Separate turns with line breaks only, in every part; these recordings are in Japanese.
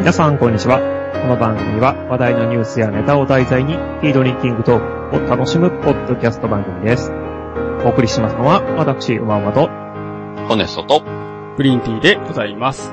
皆さん、こんにちは。この番組は話題のニュースやネタを題材に、フィードリンキングトークを楽しむポッドキャスト番組です。お送りしますのは、私、馬馬と、
ホネストと、
グリーンティーでございます。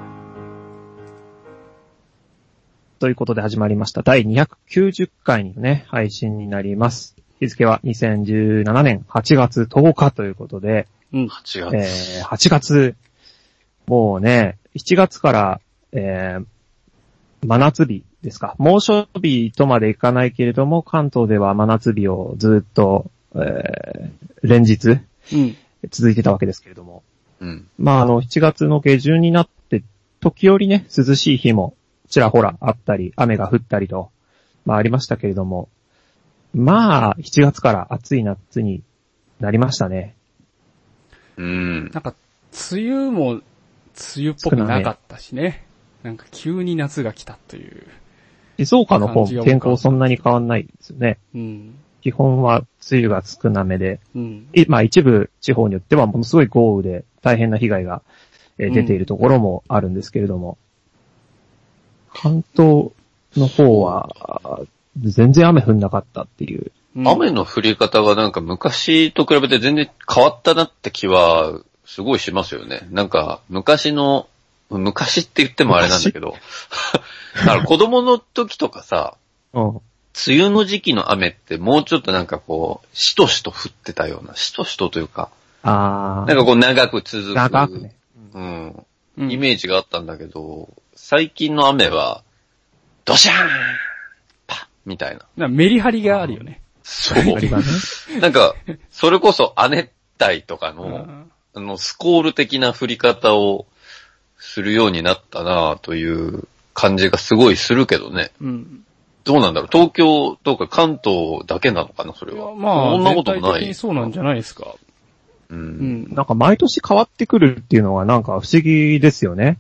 ということで始まりました。第290回のね、配信になります。日付は2017年8月10日ということで、
8月。
8月、もうね、7月から、真夏日ですか。猛暑日とまでいかないけれども、関東では真夏日をずっと、連日、続いてたわけですけれども。まあ、7月の下旬になって、時折ね、涼しい日もちらほらあったり、雨が降ったりと、まあありましたけれども、まあ、7月から暑い夏になりましたね。
なんか、梅雨も、梅雨っぽくなかったしね。なんか急に夏が来たという。
静岡の方、天候そんなに変わんないですよね。基本は梅雨が少なめで、まあ一部地方によってはものすごい豪雨で大変な被害が出ているところもあるんですけれども、関東の方は全然雨降んなかったっていう。
雨の降り方がなんか昔と比べて全然変わったなって気はすごいしますよね。なんか昔って言ってもあれなんだけど、だから子供の時とかさ、梅雨の時期の雨ってもうちょっとなんかこう、しとしと降ってたような、しとしとというか、なんかこう長く続く、
長くね、
イメージがあったんだけど、最近の雨は、ドシャーンパッみたいな。
メリハリがあるよね。
そう。なんか、それこそ亜熱帯とかの、スコール的な降り方をするようになったなという感じがすごいするけどね。どうなんだろう、東京とか関東だけなのかな、それは。
まあ、
そんなこともない。
全体的にそうなんじゃないですか。
なんか毎年変わってくるっていうのがなんか不思議ですよね。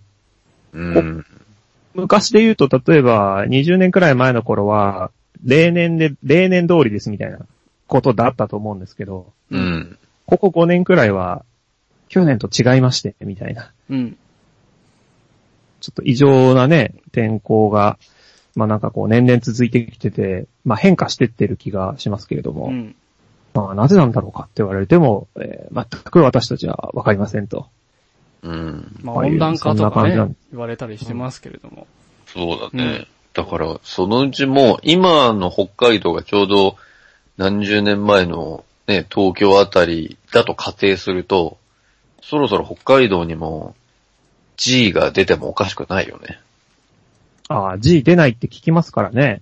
昔で言うと、例えば20年くらい前の頃は、例年通りですみたいなことだったと思うんですけど、ここ5年くらいは、去年と違いまして、みたいな。ちょっと異常なね、天候が、まあなんかこう年々続いてきてて、まあ変化してってる気がしますけれども、まあなぜなんだろうかって言われても、全く私たちはわかりませんと。
まあ温暖化とかね、言われたりしてますけれども。
そうだね。だから、そのうちも、今の北海道がちょうど何十年前のね、東京あたりだと仮定すると、そろそろ北海道にも G が出てもおかしくないよね。
G 出ないって聞きますからね。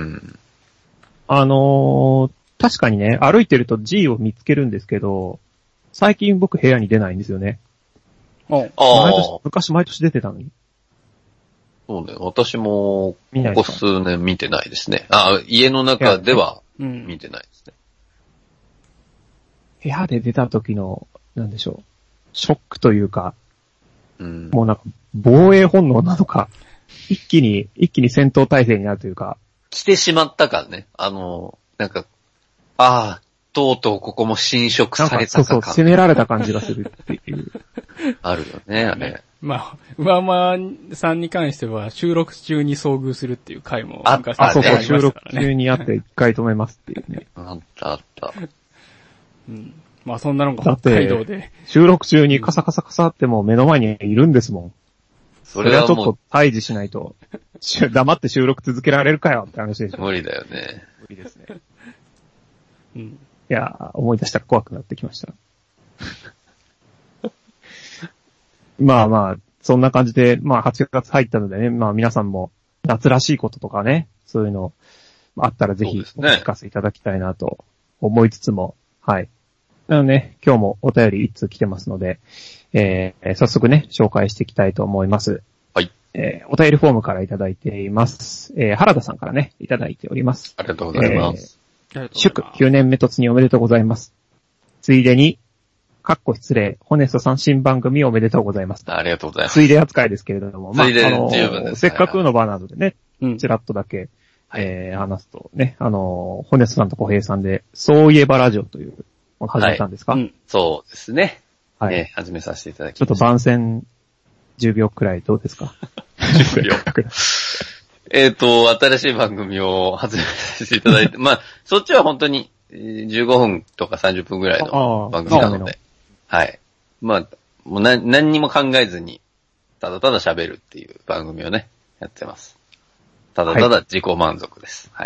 確かにね、歩いてると G を見つけるんですけど、最近僕部屋に出ないんですよね。昔毎年出てたのに。
そうね、私も、ここ数年見てないですね。家の中では見てないですね。
部屋で出た時の、なんでしょう、ショックというか、もうなんか、防衛本能なのか、一気に戦闘態勢になるというか。
来てしまったからね。なんか、とうとうここも侵食されたか
そう、攻められた感じがするっていう。
あるよね、あれ。
まあ、馬間さんに関しては収録中に遭遇するっていう回も昔
そう、収録中にあって一回止めますっていうね。
あった。
まあそんなのが北海道で。
収録中にカサカサってもう目の前にいるんですもん。それはちょっと退治しないと、黙って収録続けられるかよって話でしょ。
無理だよね。
無理ですね。いや、思い出したら怖くなってきました。まあ、そんな感じで、まあ8月入ったのでね、まあ皆さんも夏らしいこととかね、そういうのあったらぜひお聞かせいただきたいなと思いつつも、はい。なのでね、今日もお便り1通来てますので、早速ね、紹介していきたいと思います。
はい。
お便りフォームからいただいています。原田さんからね、いただいております。
ありがとうございます。
祝9年目突入おめでとうございます。ついでに、失礼、ホネストさん新番組おめでとうございます。
ありがとうございます。
ついで扱いですけれども、
ついで十分です。
せっかくの場なのでね、ちらっとだけ、話すとね、ホネストさんと小平さんで、そういえばラジオという、始めたんですか？
そうですね。はい。始めさせていただきました。
ちょっと番宣10秒くらいどうですか？
新しい番組を始めさせていただいて、まあ、そっちは本当に15分とか30分ぐらいの番組なので、はい。まあ、もう何にも考えずに、ただただ喋るっていう番組をね、やってます。ただただ自己満足です。はい。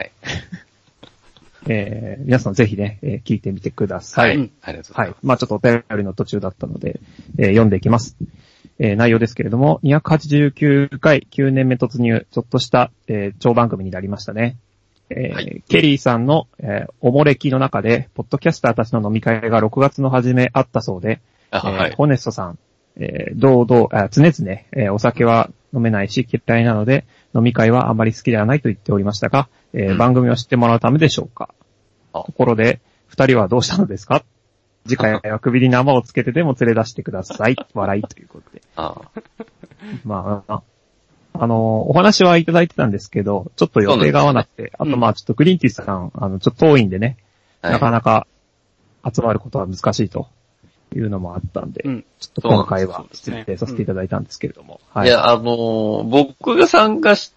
皆さんぜひね、聞いてみてください。はい。
ありがとうございます。はい。
まあちょっとお便りの途中だったので、読んでいきます。内容ですけれども、289回9年目突入、ちょっとした、超番組になりましたね。はい、ケリーさんの、おもれきの中で、ポッドキャスターたちの飲み会が6月の初めあったそうで、はい、ホネストさん、常々、お酒は飲めないし嫌いなので、飲み会はあまり好きではないと言っておりましたが、番組を知ってもらうためでしょうか。ところで、二人はどうしたのですか？次回は首に生をつけてでも連れ出してください。笑いということで。まあ、お話はいただいてたんですけど、ちょっと予定が合わなくて、あとまあちょっとグリーンティーさん、ちょっと遠いんでね、なかなか集まることは難しいというのもあったんで、ちょっと今回は失礼させていただいたんですけれども。
はい、いや、僕が参加した、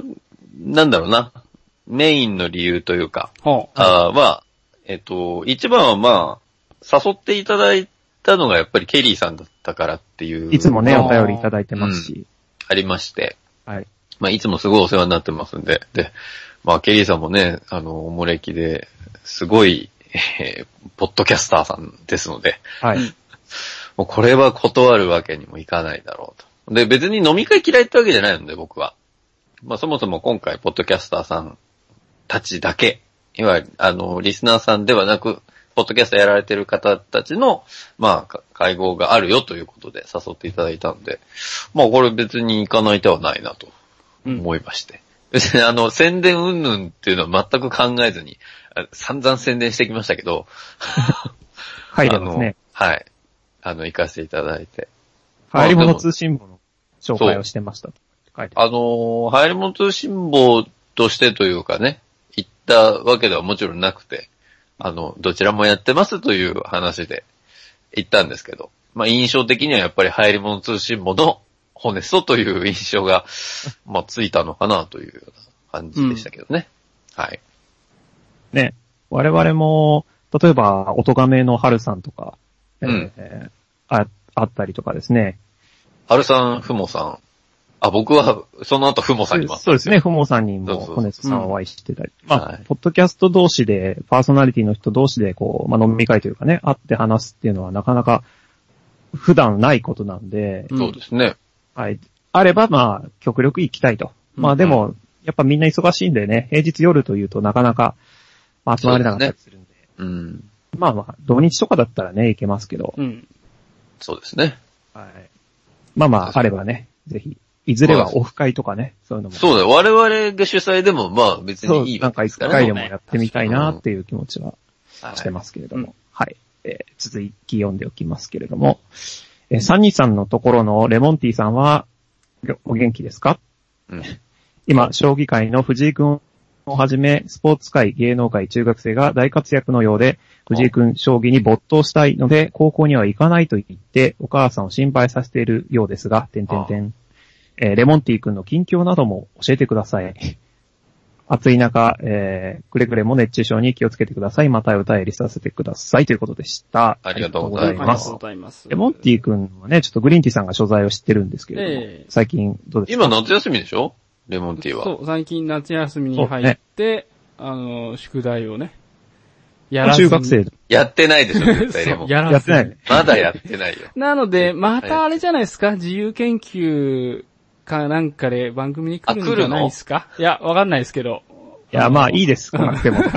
なんだろうな、メインの理由というか、は、一番はまあ、誘っていただいたのがやっぱりケリーさんだったからっていう。
いつもね、お便りいただいてますし。
ありまして。
はい。
まあ、いつもすごいお世話になってますんで。で、まあ、ケリーさんもね、おもれきで、すごい、ポッドキャスターさんですので。
はい。
もうこれは断るわけにもいかないだろうと。で、別に飲み会嫌いってわけじゃないので、僕は。まあ、そもそも今回、ポッドキャスターさんたちだけ、いわゆる、リスナーさんではなく、ポッドキャストやられてる方たちの、まあ、会合があるよということで誘っていただいたんで、まあ、これ別に行かない手はないなと思いまして。別に宣伝云々っていうのは全く考えずに、散々宣伝してきましたけど、
はい、ですね。
はい。行かせていただいて。
流行り物通信簿の紹介をしてましたと書いてある。
流行り物通信簿としてというかね、行ったわけではもちろんなくて、どちらもやってますという話で行ったんですけど、まあ印象的にはやっぱり流行り物通信簿のホネストという印象が、まあついたのかなというような感じでしたけどね。はい。
ね、我々も、例えば、音亀の春さんとか、あったりとかですね。
春さん、ふもさん。僕は、その後、ふもさんにます。
そうですね、ふもさんにも、ホネストさんお会いしてたり。まあ、ポッドキャスト同士で、パーソナリティの人同士で、こう、まあ、飲み会というかね、会って話すっていうのはなかなか、普段ないことなんで。
そうですね。
はい。あれば、まあ、極力行きたいと。まあでも、やっぱみんな忙しいんでね、平日夜というとなかなか、まあ、集まれなかったりするんで。まあまあ、土日とかだったらね、行けますけど。
そうですね。
はい。まあまあ、あればね、ぜひ。いずれはオフ会とかね、そういうのも。
そうだよ。我々が主催でも、まあ別にいいわけですからね。
なんか一回でもやってみたいなっていう気持ちはしてますけれども。はい。続き読んでおきますけれども。サニーさんのところのレモンティーさんは、お元気ですか？今、将棋界の藤井くんをはじめ、スポーツ界、芸能界、中学生が大活躍のようで、藤井くん、将棋に没頭したいので、高校には行かないと言って、お母さんを心配させているようですが、レモンティーくんの近況なども教えてください。暑い中、くれぐれも熱中症に気をつけてください。またお便りさせてください。ということでした。
ありがとうございます。
レモンティーくんはね、ちょっとグリーンティーさんが所在を知ってるんですけれども、最近どうですか？
今夏休みでしょ？レモンティーは。
そう、最近夏休みに入って、宿題をね、やらずに。
中学生。
やってないでしょ、絶対レモン。
やってない。
まだやってないよ。
なので、またあれじゃないですか、自由研究かなんかで番組に来るんじゃないですか？いや、わかんないですけど。
いや、まあいいです、来なくても。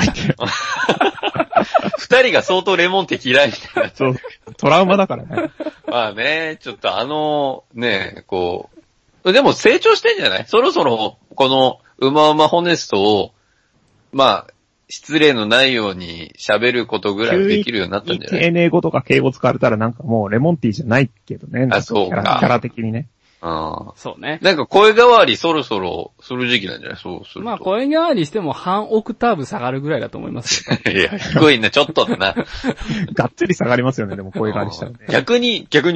二人が相当レモンティー嫌いみたいな。
そう、トラウマだからね。
まあね、ちょっとね、こう、でも成長してんじゃない？そろそろ、この、うまうまホネストを、まあ、失礼のないように喋ることぐらいできるようになったんじゃない？
丁寧語とか敬語使われたらなんかもうレモンティーじゃないけどね。
そうか。
キャラ的にね。
そうね。
なんか声変わりそろそろする時期なんじゃない？そうすると。
まあ声変わりしても半オクターブ下がるぐらいだと思いますよ。
いや、低いな、ちょっとだな。
がっつり下がりますよね、でも声変わりしたらね。
逆に、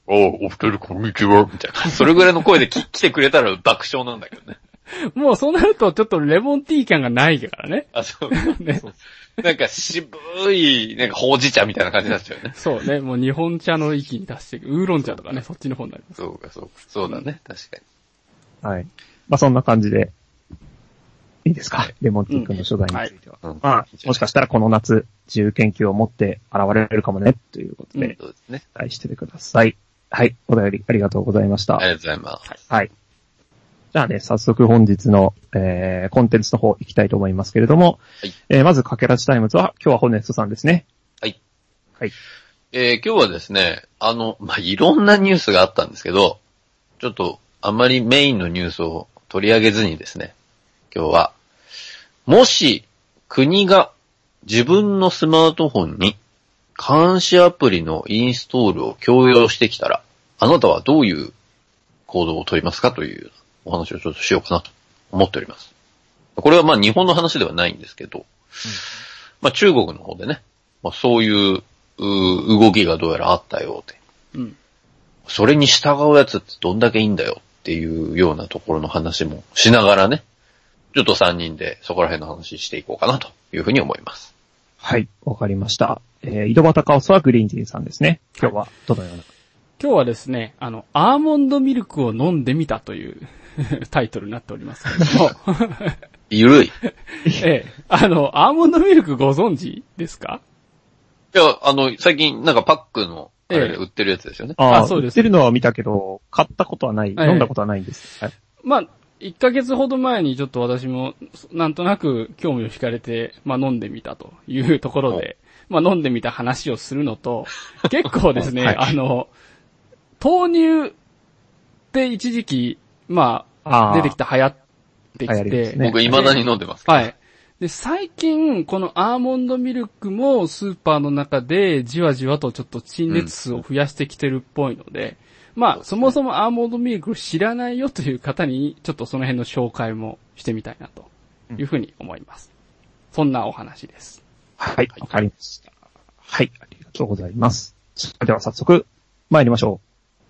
お二人こんにちは、みたいな。それぐらいの声で来てくれたら爆笑なんだけどね。
もうそうなるとちょっとレモンティー感がないからね。
あ、そう。
ね。
なんか渋い、なんかほうじ茶みたいな感じになっちゃうよね。
そうね。もう日本茶の域に達していく。ウーロン茶とかね、そっちの方になります。
そうか。そうだね、確かに。
はい。まあそんな感じで、いいですか、レモンティー君の初代については。まあ、もしかしたらこの夏、自由研究を持って現れるかもね、ということで、
そうですね。
期待しててください。はい。お便りありがとうございました。
ありがとうございます。
はい。じゃあね、早速本日の、コンテンツの方行きたいと思いますけれども、
はい。
まず、かけらちタイムズは、今日はホネストさんですね。
はい。
はい。
今日はですね、いろんなニュースがあったんですけど、ちょっと、あんまりメインのニュースを取り上げずにですね、今日は、もし、国が自分のスマートフォンに監視アプリのインストールを強要してきたら、あなたはどういう行動を取りますかというお話をちょっとしようかなと思っております。これはまあ日本の話ではないんですけど、まあ中国の方でね、まあ、そういう動きがどうやらあったようで、それに従うやつってどんだけいいんだよっていうようなところの話もしながらね、ちょっと3人でそこら辺の話していこうかなというふうに思います。
はい、わかりました。井戸端カオスはグリーンティーさんですね。今日はどのような。
今日はですね、アーモンドミルクを飲んでみたというタイトルになっておりますけれども。
ゆるい。
アーモンドミルクご存知ですか？
いや、最近なんかパックの、あれで売ってるやつですよね。
そうです。売ってるのは見たけど、買ったことはない、飲んだことはないんです。はい。
まあ、1ヶ月ほど前にちょっと私も、なんとなく興味を惹かれて、まあ飲んでみたというところで、まあ飲んでみた話をするのと、結構ですね、はい、豆乳って一時期、まあ、出てきて流行ってきて、
僕未だに飲んでますけど。
はい。で、最近、このアーモンドミルクもスーパーの中でじわじわとちょっと陳列数を増やしてきてるっぽいので、まあ、そもそもアーモンドミルクを知らないよという方に、ちょっとその辺の紹介もしてみたいなというふうに思います。そんなお話です。
はい、わかりました。はい、ありがとうございます。それでは早速、参りましょう。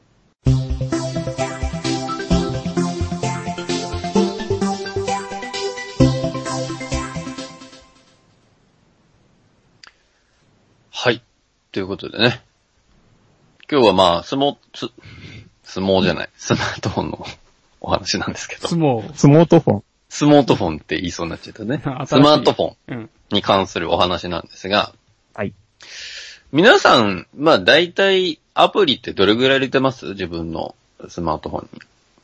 はい。ということでね。今日はまあ、相撲じゃない。スマートフォンのお話なんですけど。
スマートフォン。
スマートフォンって言いそうになっちゃったね。スマートフォンに関するお話なんですが。
はい。
皆さん、まあ大体アプリってどれぐらい入れてます？自分のスマートフォン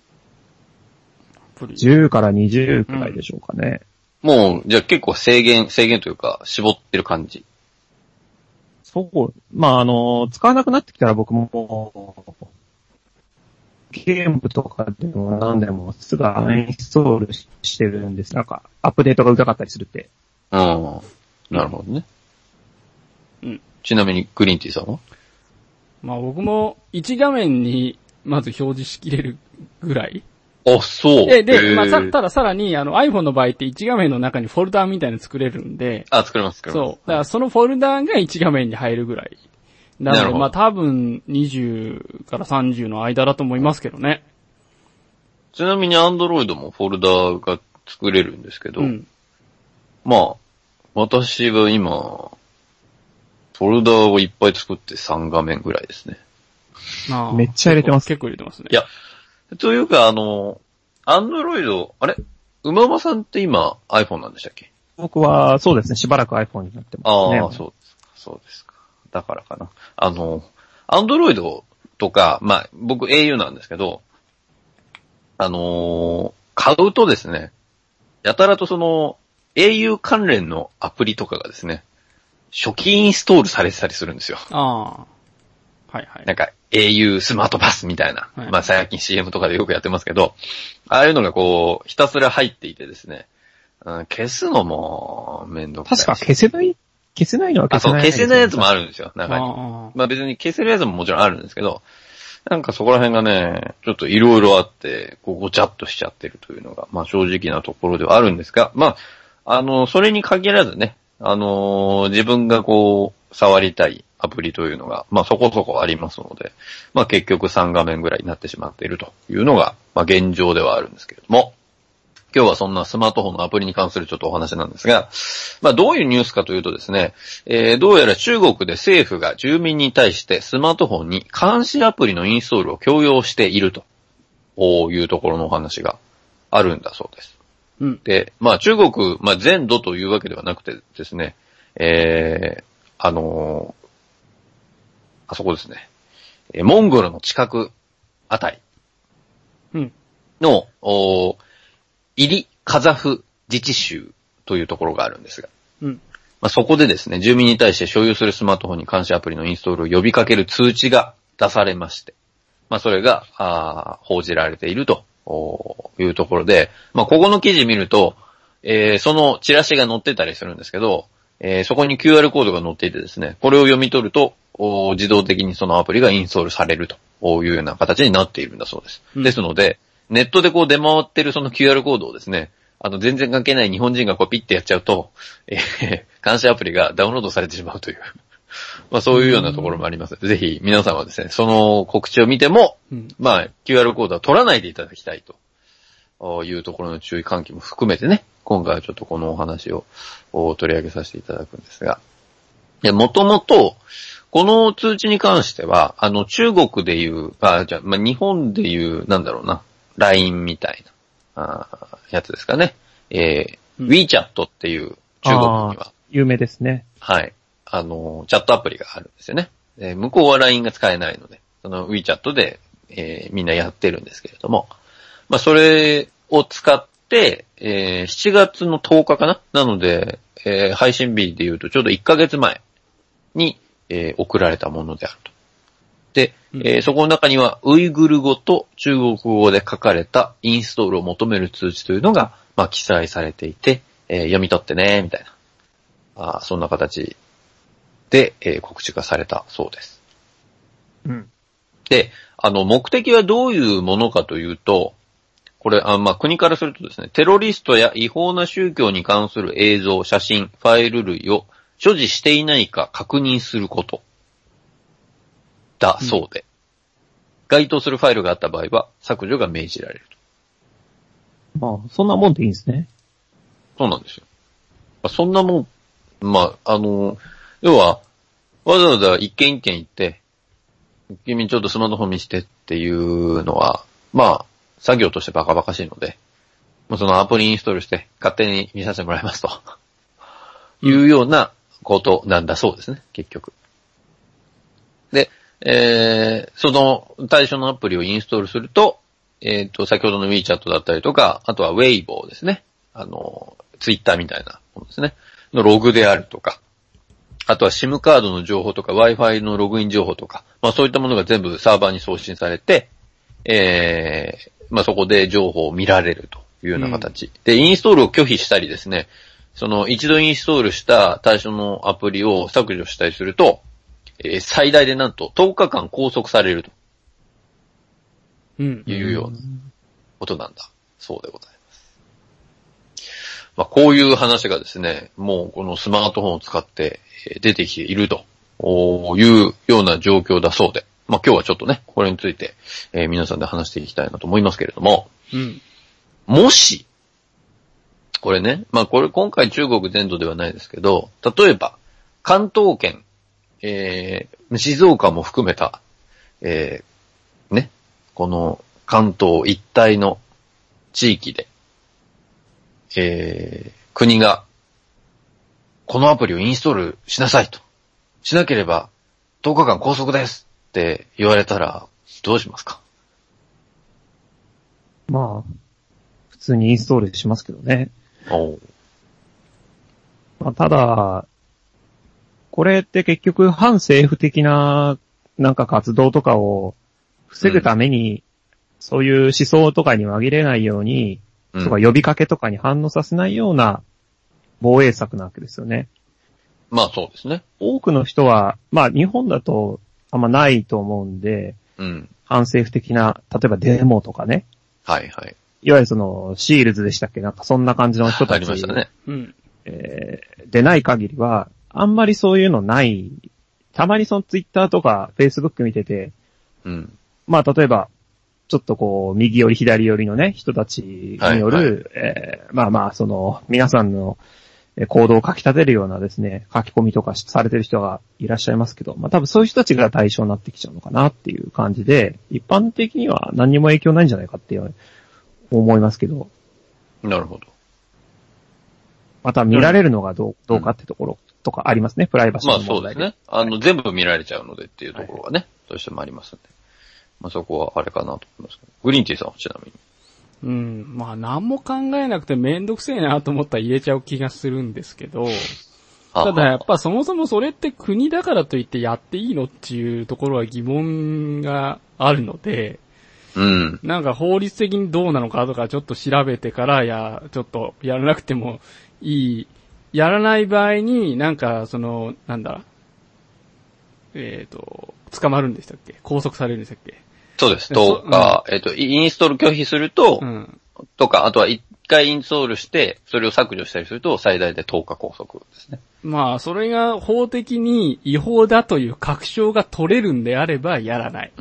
に。
10から20くらいでしょうかね。
もう、じゃあ結構制限というか、絞ってる感じ。
そう。まあ使わなくなってきたら僕も、ゲームとかでも何でもすぐアンインストールしてるんです。なんか、アップデートがうざかったりするって。
なるほどね。ちなみに、グリーンティーさんは？
まあ僕も1画面にまず表示しきれるぐらい。
あ、そう。
で、まあたださらにiPhone の場合って1画面の中にフォルダーみたいなの作れるんで。
あ、作れます。
そう。だからそのフォルダーが1画面に入るぐらい。なので、まあ多分20から30の間だと思いますけどね。
ちなみに Android もフォルダーが作れるんですけど、まあ、私は今、フォルダーをいっぱい作って3画面ぐらいですね。
めっちゃ入れてます。
結構入れてますね。
いや、というかAndroid、あれ馬場さんって今 iPhone なんでしたっけ？
僕はそうですね、しばらく iPhone になってますね。
ああ、そうですか。だからかな。Android とか、まあ、僕 au なんですけど、買うとですね、やたらとau 関連のアプリとかがですね、初期インストールされてたりするんですよ。
はいはい。
なんか au スマートパスみたいな。まあ最近 CM とかでよくやってますけど、ああいうのがこう、ひたすら入っていてですね、消すのもめんどくさいし。
確か消せないのは消せない。
消せないやつもあるんですよ、中に。まあ別に消せるやつももちろんあるんですけど、なんかそこら辺がね、ちょっといろいろあって、こうごちゃっとしちゃってるというのが、まあ正直なところではあるんですが、まあ、それに限らずね、自分がこう、触りたいアプリというのが、まあそこそこありますので、まあ結局3画面ぐらいになってしまっているというのが、まあ現状ではあるんですけれども、今日はそんなスマートフォンのアプリに関するちょっとお話なんですが、まあどういうニュースかというとですね、どうやら中国で政府が住民に対してスマートフォンに監視アプリのインストールを強要しているというところのお話があるんだそうです。
うん。
で、まあ中国、まあ全土というわけではなくてですね、あそこですね、モンゴルの近くあたりの、イリ・カザフ自治州というところがあるんですが、
うん。
まあ、そこでですね、住民に対して所有するスマートフォンに監視アプリのインストールを呼びかける通知が出されまして、まあ、それが、報じられているというところで、まあ、ここの記事見ると、そのチラシが載ってたりするんですけど、そこに QR コードが載っていてですね、これを読み取ると、自動的にそのアプリがインストールされるというような形になっているんだそうです。
うん、
ですので、ネットでこう出回ってるその QR コードをですね、全然関係ない日本人がこうピッてやっちゃうと、監視アプリがダウンロードされてしまうという、まあそういうようなところもあります。ぜひ皆さんはですね、その告知を見ても、まあ QR コードは取らないでいただきたいというところの注意喚起も含めてね、今回はちょっとこのお話を取り上げさせていただくんですが、もともと、この通知に関しては、中国でいう、まあ日本でいう、なんだろうな、LINE みたいな、やつですかね。WeChat っていう中国には。
有名ですね。
はい。チャットアプリがあるんですよね。向こうは LINE が使えないので、その WeChat で、みんなやってるんですけれども、まあ、それを使って、7月の10日かななので、配信日で言うとちょうど1ヶ月前に、送られたものであると。で、そこの中にはウイグル語と中国語で書かれたインストールを求める通知というのが、まあ、記載されていて、読み取ってね、みたいな。そんな形で、告知がされたそうです。
うん。
で、目的はどういうものかというと、これ、まあ、国からするとですね、テロリストや違法な宗教に関する映像、写真、ファイル類を所持していないか確認することだそうで、該当するファイルがあった場合は削除が命じられると。
まあ、そんなもんでいいんですね。
そうなんですよ。そんなもん、まあ、要は、わざわざ一件一件行って、君ちょっとスマートフォン見してっていうのは、まあ、作業としてバカバカしいので、そのアプリインストールして勝手に見させてもらいますと。いうようなことなんだそうですね、結局。で、その対象のアプリをインストールすると、先ほどの WeChat だったりとか、あとは Weibo ですね。Twitter みたいなものですね。のログであるとか、あとは SIM カードの情報とか Wi-Fi のログイン情報とか、まあそういったものが全部サーバーに送信されて、まあそこで情報を見られるというような形。で、インストールを拒否したりですね、その一度インストールした対象のアプリを削除したりすると、最大でなんと10日間拘束されると。いうようなことなんだ。そうでございます。まあこういう話がですね、もうこのスマートフォンを使って出てきているというような状況だそうで。まあ今日はちょっとね、これについて、皆さんで話していきたいなと思いますけれども、もし、これね、まあこれ今回中国全土ではないですけど、例えば、関東圏、静岡も含めた、ね、この関東一帯の地域で、国が、このアプリをインストールしなさいと。しなければ、10日間拘束ですって言われたら、どうしますか？
まあ、普通にインストールしますけどね。まあ、ただ、これって結局反政府的ななんか活動とかを防ぐために、そういう思想とかに紛れないように、とか呼びかけとかに反応させないような防衛策なわけですよね。
まあそうですね。
多くの人は、まあ日本だとあんまないと思うんで、反政府的な、例えばデモとかね。
はいはい。
いわゆるその、シールズでしたっけなんかそんな感じの人たち。
ありましたね。
でない限りは、あんまりそういうのないたまにそのツイッターとかフェイスブック見てて、
うん。
まあ例えば、ちょっとこう、右寄り左寄りのね、人たちによる、まあまあ、その、皆さんの行動を書き立てるようなですね、書き込みとかされてる人がいらっしゃいますけど、まあ多分そういう人たちが対象になってきちゃうのかなっていう感じで、一般的には何にも影響ないんじゃないかって思いますけど。
なるほど。
また見られるのがどうかってところとかありますね、プライバシー
まあ
の問題
そうですね。全部見られちゃうのでっていうところがね、どうしてもありますんで。まあそこはあれかなと思いますけど。グリーンティーさんはちなみに。
まあ何も考えなくてめんどくせえなと思ったら入れちゃう気がするんですけど、ただやっぱそもそもそれって国だからといってやっていいのっていうところは疑問があるので、
うん。
なんか法律的にどうなのかとかちょっと調べてから、ちょっとやらなくてもいい。やらない場合に、なんか捕まるんでしたっけ？拘束されるんでしたっけ？
そうです。10日、インストール拒否すると、とか、あとは1回インストールして、それを削除したりすると、最大で10日拘束ですね。
まあ、それが法的に違法だという確証が取れるんであれば、やらない。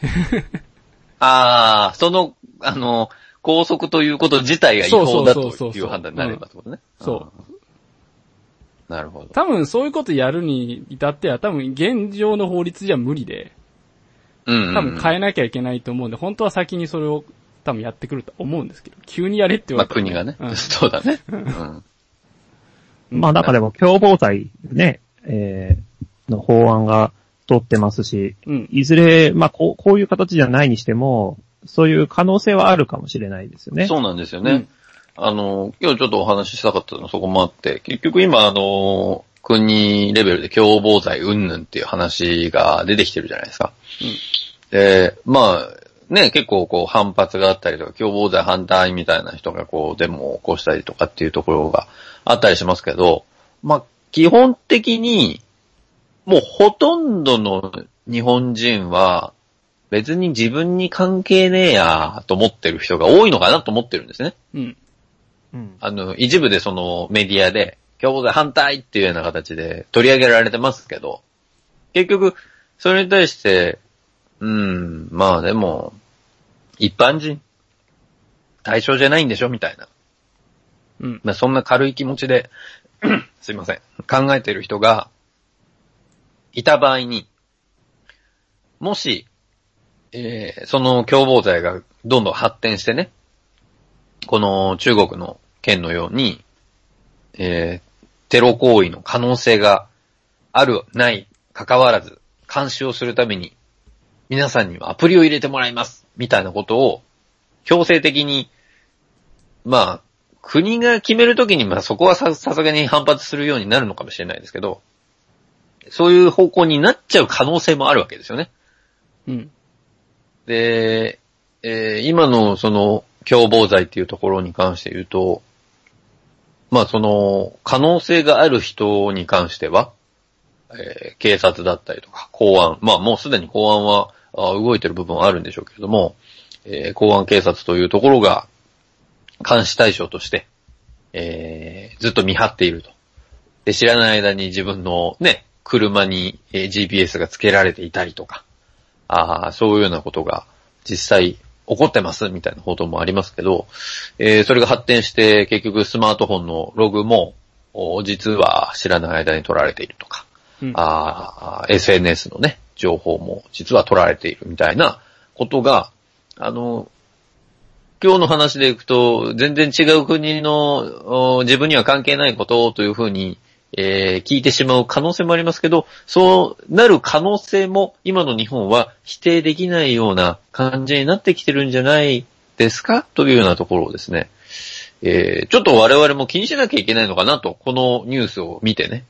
拘束ということ自体が違法だという判断になればってことね。
そう。
なるほど。
多分そういうことやるに至っては、多分現状の法律じゃ無理で、多分変えなきゃいけないと思うんで、本当は先にそれを多分やってくると思うんですけど、急にやれって言われたら、
国がね。そうだね。
まあ中でも共謀罪ね、の法案が通ってますし、いずれ、まあこういう形じゃないにしても、そういう可能性はあるかもしれないですよね。
そうなんですよね。今日ちょっとお話ししたかったのはそこもあって、結局今国レベルで共謀罪云々っていう話が出てきてるじゃないですか。で、まあ、ね、結構こう反発があったりとか、共謀罪反対みたいな人がこうデモを起こしたりとかっていうところがあったりしますけど、まあ、基本的に、もうほとんどの日本人は、別に自分に関係ねえやと思ってる人が多いのかなと思ってるんですね。一部でそのメディアで、共謀罪反対っていうような形で取り上げられてますけど、結局、それに対して、まあでも、一般人、対象じゃないんでしょみたいな。まあそんな軽い気持ちで、すいません、考えてる人が、いた場合に、もし、その共謀罪がどんどん発展してね、この中国の件のように、テロ行為の可能性がある、ない、関わらず、監視をするために、皆さんにはアプリを入れてもらいます、みたいなことを、強制的に、まあ、国が決めるときに、まあそこはさすがに反発するようになるのかもしれないですけど、そういう方向になっちゃう可能性もあるわけですよね。で、今のその共謀罪っていうところに関して言うと、まあその可能性がある人に関しては、警察だったりとか公安、まあもうすでに公安は動いてる部分はあるんでしょうけれども、公安警察というところが監視対象として、ずっと見張っていると。で、知らない間に自分のね、車に GPS が付けられていたりとか、そういうようなことが実際起こってますみたいな報道もありますけど、それが発展して結局スマートフォンのログも実は知らない間に取られているとか、SNS のね、情報も実は取られているみたいなことが、今日の話でいくと全然違う国の自分には関係ないことというふうに聞いてしまう可能性もありますけど、そうなる可能性も今の日本は否定できないような感じになってきてるんじゃないですかというようなところをですね、ちょっと我々も気にしなきゃいけないのかなと、このニュースを見てね、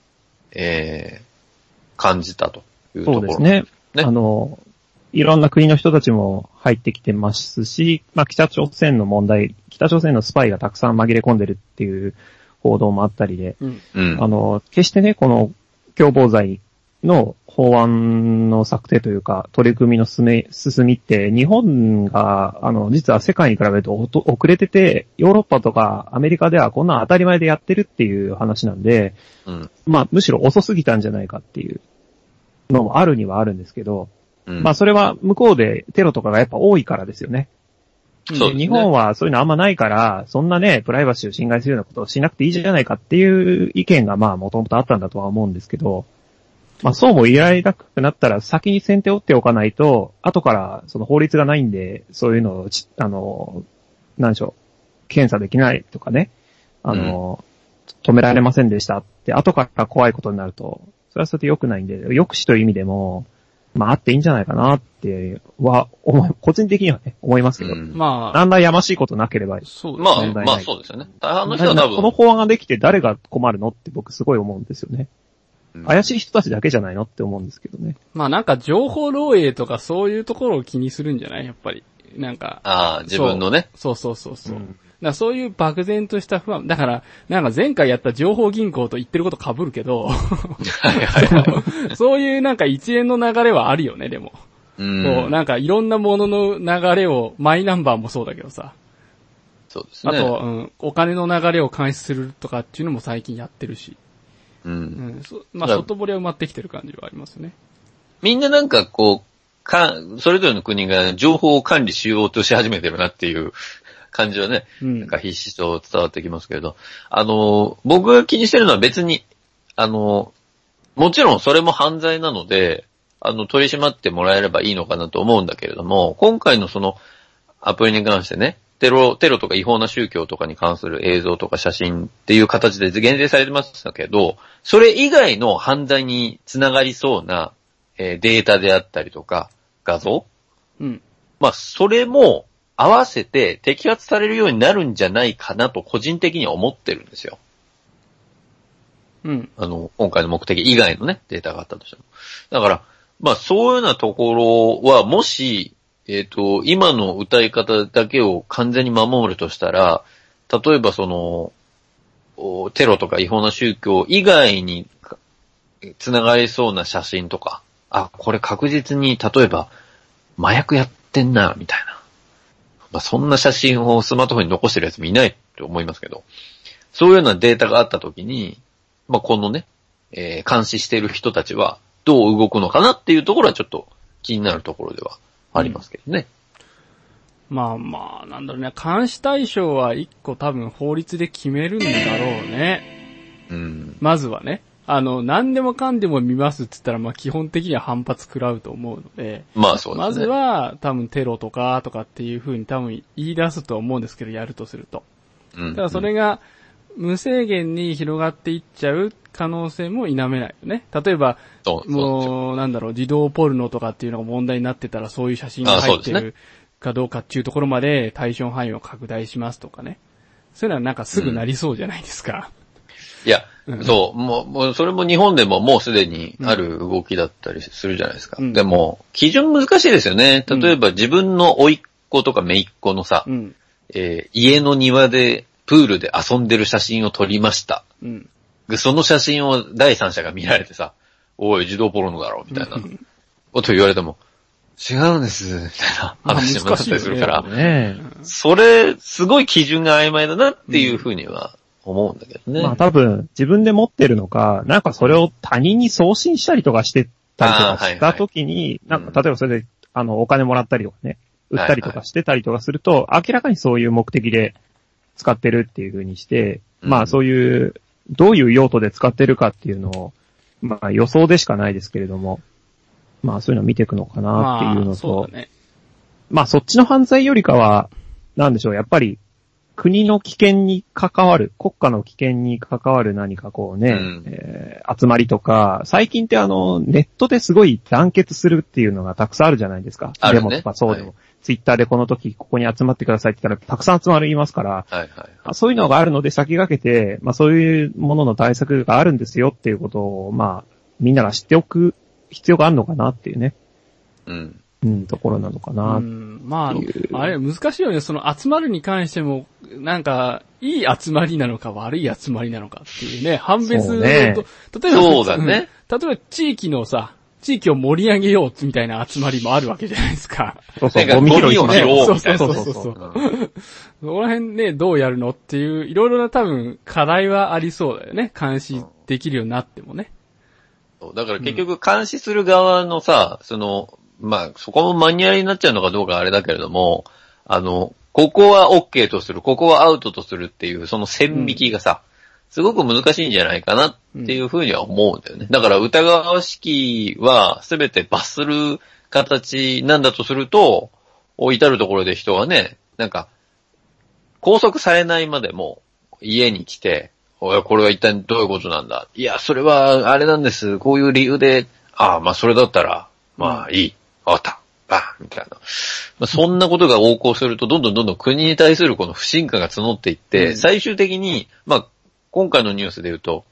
感じたというところ。
そうですね。いろんな国の人たちも入ってきてますし、まあ北朝鮮の問題、北朝鮮のスパイがたくさん紛れ込んでるっていう報道もあったりで、決してね、この共謀罪の法案の策定というか、取り組みの進みって、日本が、実は世界に比べると遅れてて、ヨーロッパとかアメリカではこんな当たり前でやってるっていう話なんで、まあ、むしろ遅すぎたんじゃないかっていうのもあるにはあるんですけど、
うん、
まあそれは向こうでテロとかがやっぱ多いからですよね。
そうですね。
日本はそういうのあんまないから、そんなね、プライバシーを侵害するようなことをしなくていいじゃないかっていう意見がまあもともとあったんだとは思うんですけど、まあそうも言られなくなったら先に先手を打っておかないと、後からその法律がないんで、そういうのをなんでしょう、検査できないとかね、止められませんでしたって、後から怖いことになると、それはそれで良くないんで、抑止という意味でも、まああっていいんじゃないかなっては、個人的にはね、思いますけど。
まあ。
なんらやましいことなければ。
そうですね。
まあそうですよね。大半の人は多分。
この法案ができて誰が困るのって僕すごい思うんですよね。怪しい人たちだけじゃないのって思うんですけどね。
まあなんか情報漏洩とかそういうところを気にするんじゃないやっぱり。なんか。
ああ、自分のね。
そう。だからそういう漠然とした不安。だから、なんか前回やった情報銀行と言ってること被るけど、そういうなんか一連の流れはあるよね、でも。こう、なんかいろんなものの流れを、マイナンバーもそうだけどさ。
そうですね。
あと、お金の流れを監視するとかっていうのも最近やってるし。まあ外堀は埋まってきてる感じはありますよね。
みんななんかこう、それぞれの国が情報を管理しようとし始めてるなっていう感じはね、なんか必死と伝わってきますけれど、僕が気にしてるのは別に、もちろんそれも犯罪なので、取り締まってもらえればいいのかなと思うんだけれども、今回のそのアプリに関してね、テロとか違法な宗教とかに関する映像とか写真っていう形で限定されてましたけど、それ以外の犯罪につながりそうな、データであったりとか、画像、まあ、それも合わせて摘発されるようになるんじゃないかなと個人的には思ってるんですよ。今回の目的以外のね、データがあったとしても。だから、まあ、そういうようなところは、もし、今の歌い方だけを完全に守るとしたら、例えばその、テロとか違法な宗教以外につながりそうな写真とか、これ確実に、例えば、麻薬やってんな、みたいな。まあ、そんな写真をスマートフォンに残してるやつもいないって思いますけど、そういうようなデータがあったときに、まあ、このね、監視している人たちはどう動くのかなっていうところはちょっと気になるところではありますけどね。
まあ、なんだろうね。監視対象は一個多分法律で決めるんだろうね。まずはね。何でもかんでも見ますって言ったら、まあ基本的には反発食らうと思うので。
まあそうですね。
まずは多分テロとかっていう風に多分言い出すと思うんですけど、やるとすると。ただそれが無制限に広がっていっちゃう可能性も否めないよね。例えば、もう、なんだろう、児童ポルノとかっていうのが問題になってたら、そういう写真が入ってるかどうかっていうところまで対象範囲を拡大しますとかね。そういうのはなんかすぐなりそうじゃないですか。
いや、そう、もう、それも日本でももうすでにある動きだったりするじゃないですか。でも、基準難しいですよね。例えば自分の甥っ子とか姪っ子のさ、家の庭でプールで遊んでる写真を撮りました。その写真を第三者が見られてさ、おい、児童ポロノだろ、みたいなこと言われても、違うんです、みたいな話にもなったりするから、それ、すごい基準が曖昧だなっていうふうには思うんだけどね。
まあ多分、自分で持ってるのか、なんかそれを他人に送信したりとかしてたりとかしたときに、なんか例えばそれで、お金もらったりとかね、売ったりとかしてたりとかすると、明らかにそういう目的で使ってるっていうふうにして、まあそういう、どういう用途で使ってるかっていうのを、まあ予想でしかないですけれども、まあそういうのを見ていくのかなっていうのと、まあそっちの犯罪よりかは、なんでしょう、やっぱり国の危険に関わる、国家の危険に関わる何かこうね、集まりとか、最近ってネットですごい団結するっていうのがたくさんあるじゃないですか。デモとかそうでも。ツイッターでこの時ここに集まってくださいって言ったらたくさん集まりますから、そういうのがあるので先駆けて、まあそういうものの対策があるんですよっていうことを、まあみんなが知っておく必要があるのかなっていうね。ところなのかな。
まあ、あれ難しいよね。その集まるに関しても、なんか、いい集まりなのか悪い集まりなのかっていうね、判別と、例えば、
そうだね。
例えば地域を盛り上げようみたいな集まりもあるわけじゃないですか。
そうそう、ゴミ拾いを拾おうみたいな。
そう。そこら辺ね、どうやるのっていう、いろいろな多分課題はありそうだよね。監視できるようになってもね。
だから結局監視する側のさ、そこもマニュアルになっちゃうのかどうかあれだけれども、ここは OK とする、ここはアウトとするっていう、その線引きがさ、すごく難しいんじゃないかなっていうふうには思うんだよね。だから疑わしきは全て罰する形なんだとすると、至るところで人がね、なんか、拘束されないまでも家に来て、おい、これは一体どういうことなんだ。いや、それはあれなんです。こういう理由で、それだったら、いい。わかった。みたいな。そんなことが横行すると、どんどん国に対するこの不信感が募っていって、最終的に、今回のニュースで言うと、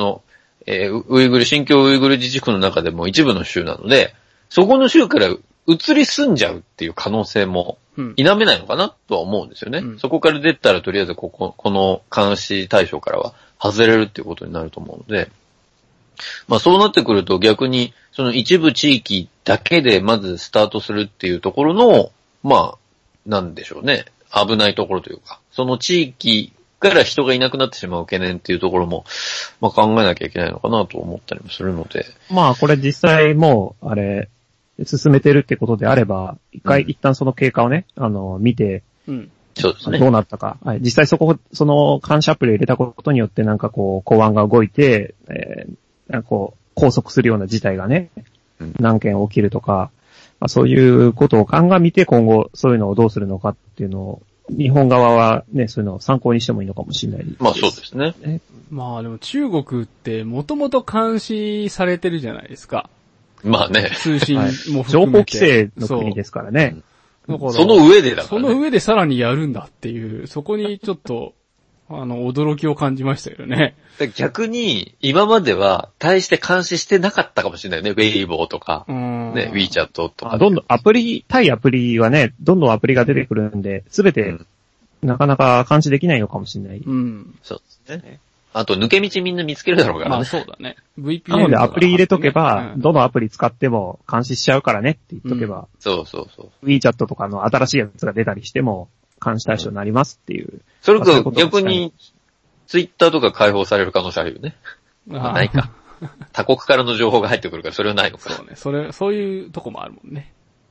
新疆ウイグル自治区の中でも一部の州なので、そこの州から移り住んじゃうっていう可能性も否めないのかなとは思うんですよね。そこから出たらとりあえずこの監視対象からは外れるっていうことになると思うので、そうなってくると逆にその一部地域だけでまずスタートするっていうところの、なんでしょうね。危ないところというか、その地域から人がいなくなってしまう懸念っていうところも、考えなきゃいけないのかなと思ったりもするので。
これ実際もう、進めてるってことであれば、一旦その経過をね、見て、
そうですね。
どうなったか。実際その監視アプリを入れたことによって公安が動いて、拘束するような事態がね、何件起きるとか、そういうことを鑑みて今後そういうのをどうするのかっていうのを、日本側はね、そういうのを参考にしてもいいのかもしれないです。
そうですね。
でも中国ってもともと監視されてるじゃないですか。通信も含めて。
情報規制の国ですからね。
だから
その上でだから、ね。
その上でさらにやるんだっていう、そこにちょっと、驚きを感じましたけどね。
逆に、今までは、大して監視してなかったかもしれないね。ウェイボーとか、ね、WeChat とか。
どんどん対アプリはね、どんどんアプリが出てくるんで、すべて、なかなか監視できないのかもしれない。
そうですね。あと、抜け道みんな見つけるだろうからね。
そうだね。VPN
なのでアプリ入れとけば、どのアプリ使っても監視しちゃうからねって言っとけば。
そう。
WeChat とかの新しいやつが出たりしても、監視対象になりますっていう。
それと逆に、ツイッターとか開放される可能性あるよね。ないか。他国からの情報が入ってくるから、それはないのか。
そうね。そういうとこもあるもんね。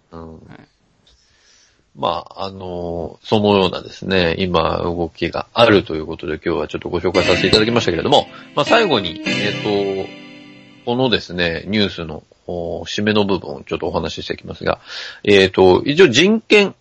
そのようなですね、今動きがあるということで今日はちょっとご紹介させていただきましたけれども、最後に、このですね、ニュースの締めの部分をちょっとお話ししていきますが、一応人権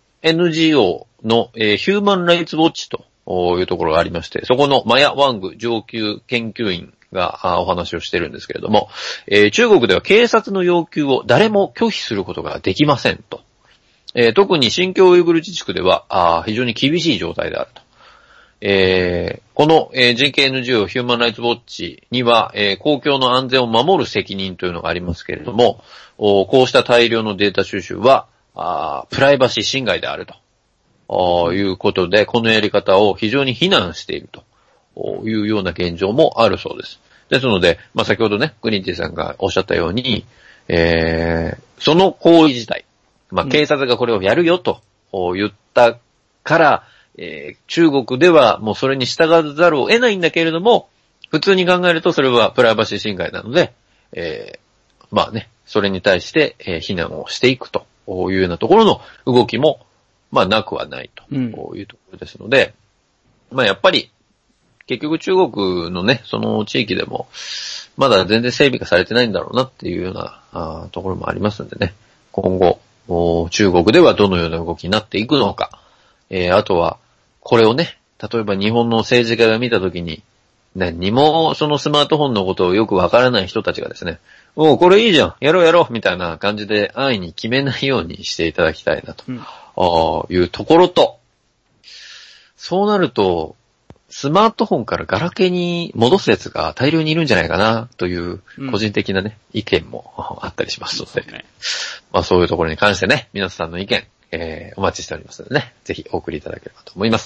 NGO の、ヒューマンライツウォッチというところがありまして、そこのマヤ・ワング上級研究員がお話をしてるんですけれども、中国では警察の要求を誰も拒否することができませんと。特に新疆ウイグル自治区では非常に厳しい状態であると。この、人権 NGO ヒューマンライツウォッチには、公共の安全を守る責任というのがありますけれども、こうした大量のデータ収集はプライバシー侵害であるということで、このやり方を非常に非難しているというような現状もあるそうです。ですので、先ほどね、グリーンティーさんがおっしゃったように、その行為自体、警察がこれをやるよと言ったから、中国ではもうそれに従わざるを得ないんだけれども、普通に考えるとそれはプライバシー侵害なので、それに対して、非難をしていくというようなところの動きも、なくはないというところですので、やっぱり、結局中国のね、その地域でも、まだ全然整備がされてないんだろうなっていうようなところもありますんでね、今後、中国ではどのような動きになっていくのか、あとは、これをね、例えば日本の政治家が見たときに、何にもそのスマートフォンのことをよくわからない人たちがですね、これいいじゃん、やろう、みたいな感じで安易に決めないようにしていただきたいなというところと、そうなると、スマートフォンからガラケーに戻すやつが大量にいるんじゃないかなという個人的なね、意見もあったりしますので、そういうところに関してね、皆さんの意見、お待ちしておりますのでね、ぜひお送りいただければと思います。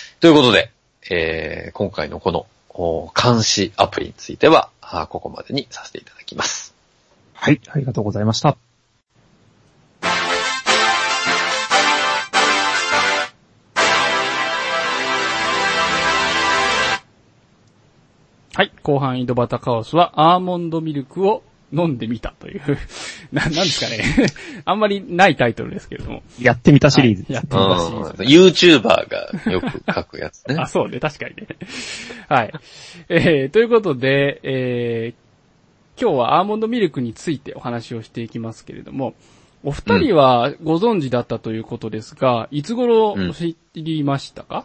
ということで、今回のこの監視アプリについては、ここまでにさせていただきます。
はい、ありがとうございました。
はい。後半井戸端カオスはアーモンドミルクを飲んでみたという、なんですかね。あんまりないタイトルですけれども。
やってみたシリーズ。
やってみたシリーズ。
YouTuber がよく書くやつね。
あ、そうね、確かにね。はい。ということで、今日はアーモンドミルクについてお話をしていきますけれども、お二人はご存知だったということですが、いつ頃知りましたか？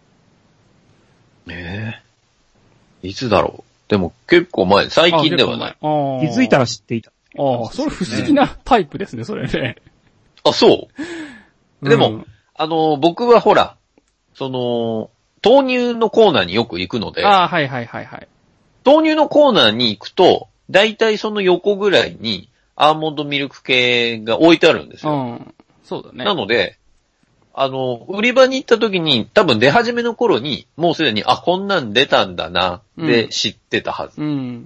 いつだろう。でも結構前、最近ではない。
気づいたら知っていた。
ああ、それ不思議なタイプですね、それね。
あ、そうでも、僕はほら、豆乳のコーナーによく行くので、
ああ、はいはいはいはい。
豆乳のコーナーに行くと、だいたいその横ぐらいにアーモンドミルク系が置いてあるんですよ。
うん。そうだね。
なので、売り場に行った時に、多分出始めの頃に、もうすでに、あ、こんなん出たんだな、で知ってたはず。
うん。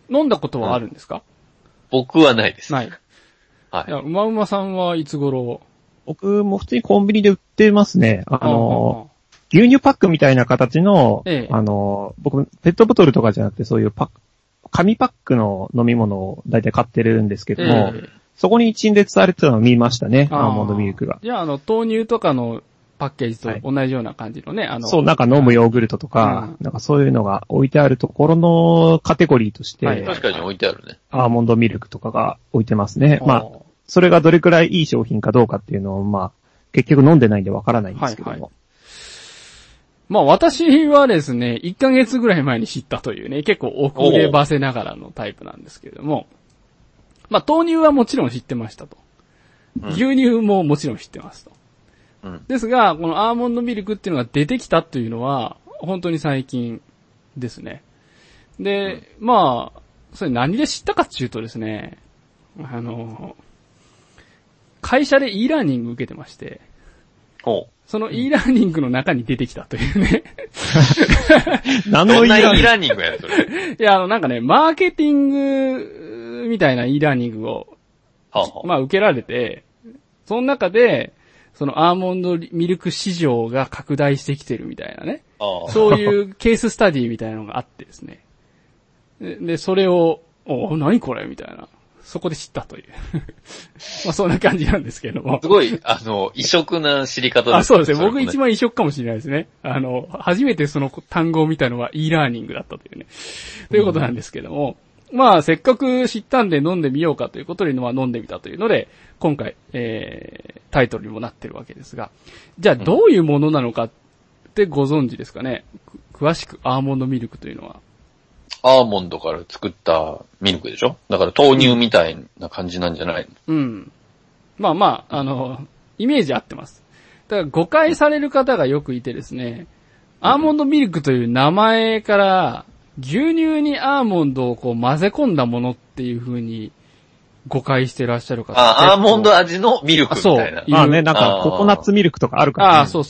飲んだことはあるんですか？
僕はないです。
ない。
はい。
いや、うまうまさんはいつ頃？
僕も普通にコンビニで売ってますね。牛乳パックみたいな形の、僕、ペットボトルとかじゃなくてそういう紙パックの飲み物を大体買ってるんですけども、そこに陳列されてたのを見ましたね、アーモンドミルクが。
じゃあ、豆乳とかのパッケージと同じような感じのね、
そう、なんか飲むヨーグルトとか、なんかそういうのが置いてあるところのカテゴリーとして、
確かに置いてあるね。
アーモンドミルクとかが置いてますね。まあ、それがどれくらいいい商品かどうかっていうのを、まあ、結局飲んでないんでわからないんですけども。はいはい、
まあ私はですね、1ヶ月ぐらい前に知ったというね、結構遅ればせながらのタイプなんですけれども、まあ豆乳はもちろん知ってましたと。牛乳ももちろん知ってますと。ですが、このアーモンドミルクっていうのが出てきたというのは、本当に最近ですね。で、まあ、それ何で知ったかっていうとですね、会社で e ラーニング受けてまして、その e ラーニングの中に出てきたというね。
何の
e ラーニングやそれ。
いや、なんかね、マーケティングみたいな e ラーニングを、まあ受けられて、その中で、そのアーモンドミルク市場が拡大してきてるみたいなね。そういうケーススタディみたいなのがあってですね。で、それを、何これみたいな。そこで知ったという。まあそんな感じなんですけども。
すごい、異色な知り方ですね。
そうですね。僕一番異色かもしれないですね。初めてその単語を見たのは e ラーニングだったというね。ということなんですけども。まあせっかく知ったんで飲んでみようかということで、飲んでみたというので、今回、タイトルにもなってるわけですが。じゃあどういうものなのかってご存知ですかね。詳しくアーモンドミルクというのは。
アーモンドから作ったミルクでしょ？だから豆乳みたいな感じなんじゃないの？
うん。まあまあ、イメージ合ってます。だから誤解される方がよくいてですね、アーモンドミルクという名前から、牛乳にアーモンドをこう混ぜ込んだものっていう風に誤解してらっしゃる方。
アーモンド味のミルクみたいな。
まあね、なんかココナッツミルクとかあるからね。
そう。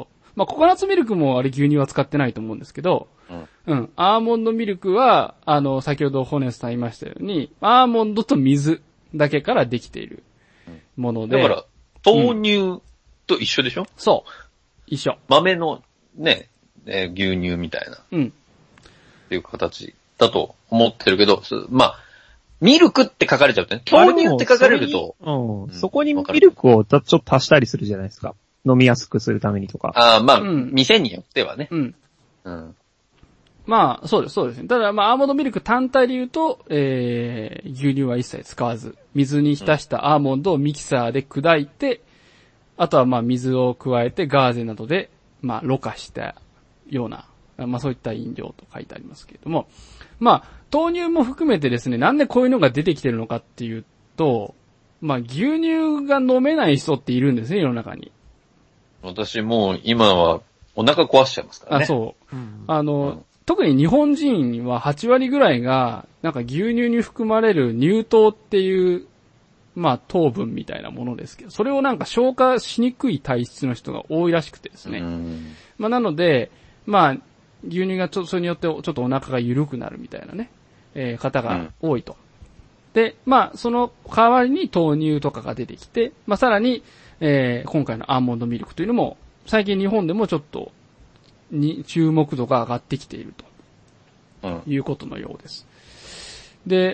まあココナッツミルクもあれ牛乳は使ってないと思うんですけど、アーモンドミルクは、先ほどホネスさん言いましたように、アーモンドと水だけからできているもので。
だから、豆乳と一緒でしょ？
そう。一緒。
豆のね、牛乳みたいな。っていう形だと思ってるけど、まあ、ミルクって書かれちゃうとね、豆乳って書かれると。
そこにミルクをちょっと足したりするじゃないですか。飲みやすくするためにとか。
まあ、店によってはね。
まあ、そうですね。ただ、まあ、アーモンドミルク単体で言うと、牛乳は一切使わず、水に浸したアーモンドをミキサーで砕いて、あとはまあ、水を加えてガーゼなどで、まあ、ろ過したような、まあ、そういった飲料と書いてありますけれども、まあ、豆乳も含めてですね、なんでこういうのが出てきてるのかっていうと、まあ、牛乳が飲めない人っているんですね、世の中に。
私もう今はお腹壊しちゃいますからね。
そう。特に日本人は8割ぐらいが、なんか牛乳に含まれる乳糖っていう、まあ糖分みたいなものですけど、それをなんか消化しにくい体質の人が多いらしくてですね。まあなので、まあ牛乳がそれによってちょっとお腹が緩くなるみたいなね、方が多いと。で、まあその代わりに豆乳とかが出てきて、まあさらに、今回のアーモンドミルクというのも、最近日本でもちょっと、注目度が上がってきているということのようです。で、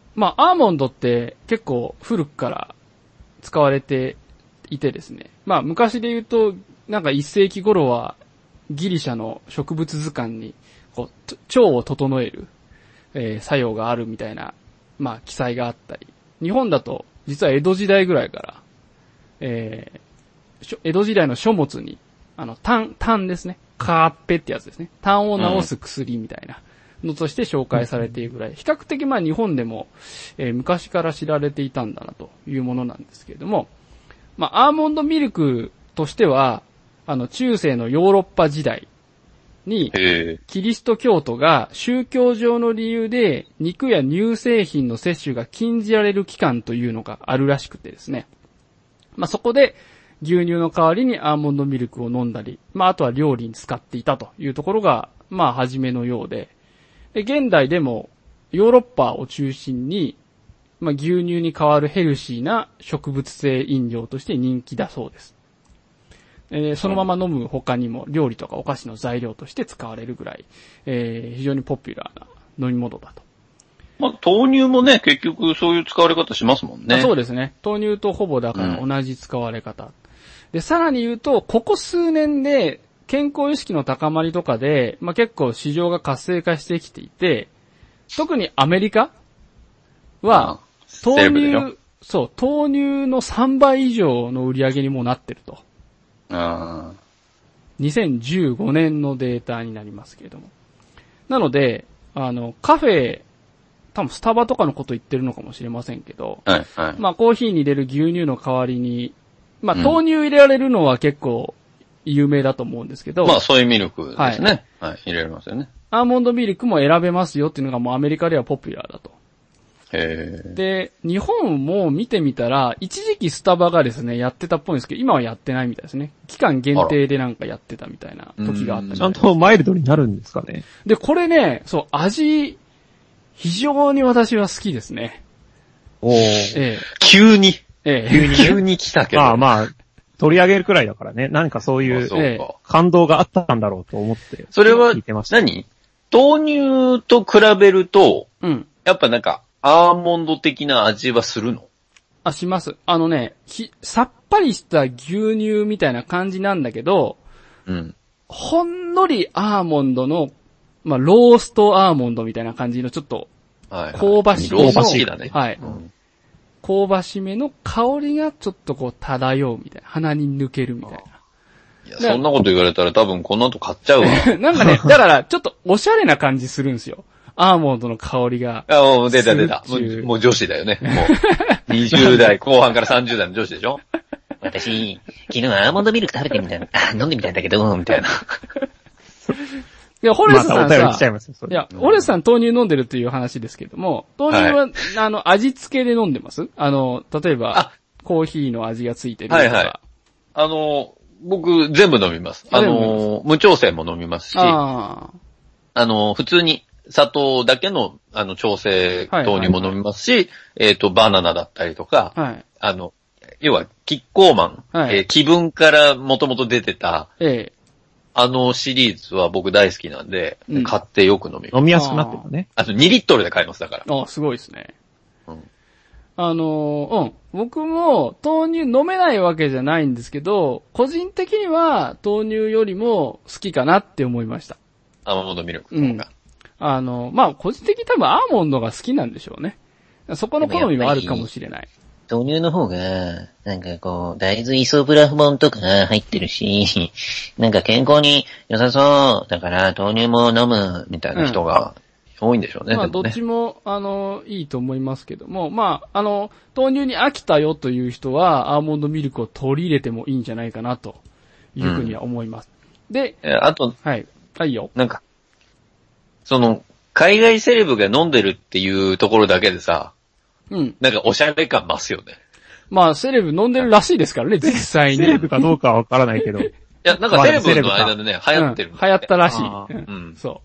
まあ、アーモンドって結構古くから使われていてですね。まあ、昔で言うと、なんか1世紀頃はギリシャの植物図鑑に、こう、腸を整える、作用があるみたいな、まあ、記載があったり。日本だと、実は江戸時代ぐらいから、江戸時代の書物に、痰ですね。カーッペってやつですね。痰を治す薬みたいなのとして紹介されているぐらい、比較的まあ日本でも、昔から知られていたんだなというものなんですけれども、まあアーモンドミルクとしては、中世のヨーロッパ時代に、キリスト教徒が宗教上の理由で肉や乳製品の摂取が禁じられる期間というのがあるらしくてですね。まあそこで、牛乳の代わりにアーモンドミルクを飲んだり、まああとは料理に使っていたというところが、まあ初めのようで、現代でもヨーロッパを中心に、まあ牛乳に代わるヘルシーな植物性飲料として人気だそうです。そのまま飲む他にも料理とかお菓子の材料として使われるぐらい、非常にポピュラーな飲み物だと。
まあ、豆乳もね、結局そういう使われ方しますもんね。
そうですね。豆乳とほぼだから同じ使われ方。で、さらに言うと、ここ数年で健康意識の高まりとかで、まあ、結構市場が活性化してきていて、特にアメリカは、豆乳の3倍以上の売り上げにもなってると。2015年のデータになりますけれども。なので、カフェ、多分スタバとかのこと言ってるのかもしれませんけど、
はいはい、
まあコーヒーに入れる牛乳の代わりに、まあ豆乳入れられるのは結構有名だと思うんですけど、
まあソイミルクですね。はい、入れられますよね。
アーモンドミルクも選べますよっていうのがもうアメリカではポピュラーだと。で、日本も見てみたら、一時期スタバがですね、やってたっぽいんですけど、今はやってないみたいですね。期間限定でなんかやってたみたいな時があったみたいです。
ちゃんとマイルドになるんですかね。
で、これね、そう、味、非常に私は好きですね。
急に
急
に来たけど。
まあ、取り上げるくらいだからね。何かそういう、感動があったんだろうと思って。
それは、何豆乳と比べると、やっぱなんか、アーモンド的な味はするの？
します。さっぱりした牛乳みたいな感じなんだけど、ほんのりアーモンドの、まあ、ローストアーモンドみたいな感じのちょっと、香ばしい。
香ばしいだね。
はい。香ばしめの香りがちょっとこう漂うみたいな。鼻に抜けるみたいな。
いや、そんなこと言われたら多分この後買っちゃうわ。
なんかね、だからちょっとおしゃれな感じするんですよ。アーモンドの香りが。
もう出た。もう女子だよね。もう、20代後半から30代の女子でしょ？
私、昨日アーモンドミルク食べてみたいな。飲んでみたいんだけど、みたいな。
いや、ホレスさんさ、
い
や、ホレスさん豆乳飲んでるっていう話ですけども、豆乳は、味付けで飲んでます？例えば、コーヒーの味がついてるとか。
僕、全部飲みます。無調整も飲みますし、普通に砂糖だけの、調整豆乳も飲みますし、バナナだったりとか、要は、キッコーマン、気分からもともと出てた、シリーズは僕大好きなんで、買ってよく飲みます。
飲みやすくなってるね。
2リットルで買います、だから。
すごいですね。僕も豆乳飲めないわけじゃないんですけど、個人的には豆乳よりも好きかなって思いました。
アーモンドミルクの方が。
まあ、個人的に多分アーモンドが好きなんでしょうね。そこの好みはあるかもしれない。
豆乳の方が、なんかこう、大豆イソフラボンとか入ってるし、なんか健康に良さそう。だから豆乳も飲むみたいな人が多いんでしょうね。
まあ、どっちも、いいと思いますけども、まあ、豆乳に飽きたよという人は、アーモンドミルクを取り入れてもいいんじゃないかなというふうには思います。で、
あと、
はい。はいよ。
なんか、海外セレブが飲んでるっていうところだけでさ、なんかおしゃれ感増すよね。
まあ、セレブ飲んでるらしいですからね、実際に。
セレブかどうかはわからないけど。
いや、なんかセレブの間でね、流行ってる、
流行ったらしい。そう。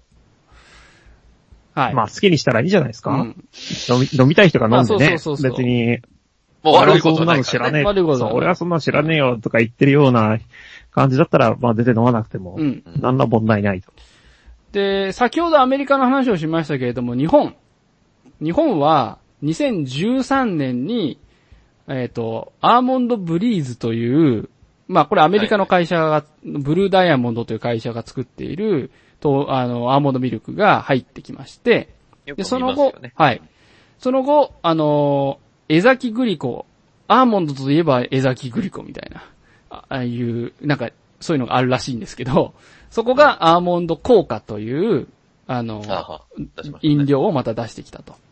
はい。
まあ、好きにしたらいいじゃないですか。飲みたい人が飲んでね。別に。
もう悪いことない
からね。俺はそんなの知らねえよとか言ってるような感じだったら、まあ出て飲まなくても、何ら問題ないと。
で、先ほどアメリカの話をしましたけれども、日本は 2013年に、アーモンドブリーズという、まあこれアメリカの会社が、ブルーダイヤモンドという会社が作っている、アーモンドミルクが入ってきまして、
よく見
で、
ますよね。
その後、はい。その後、江崎グリコ、アーモンドといえば江崎グリコみたいな、ああいう、なんか、そういうのがあるらしいんですけど、そこがアーモンド効果という、飲料をまた出してきたと。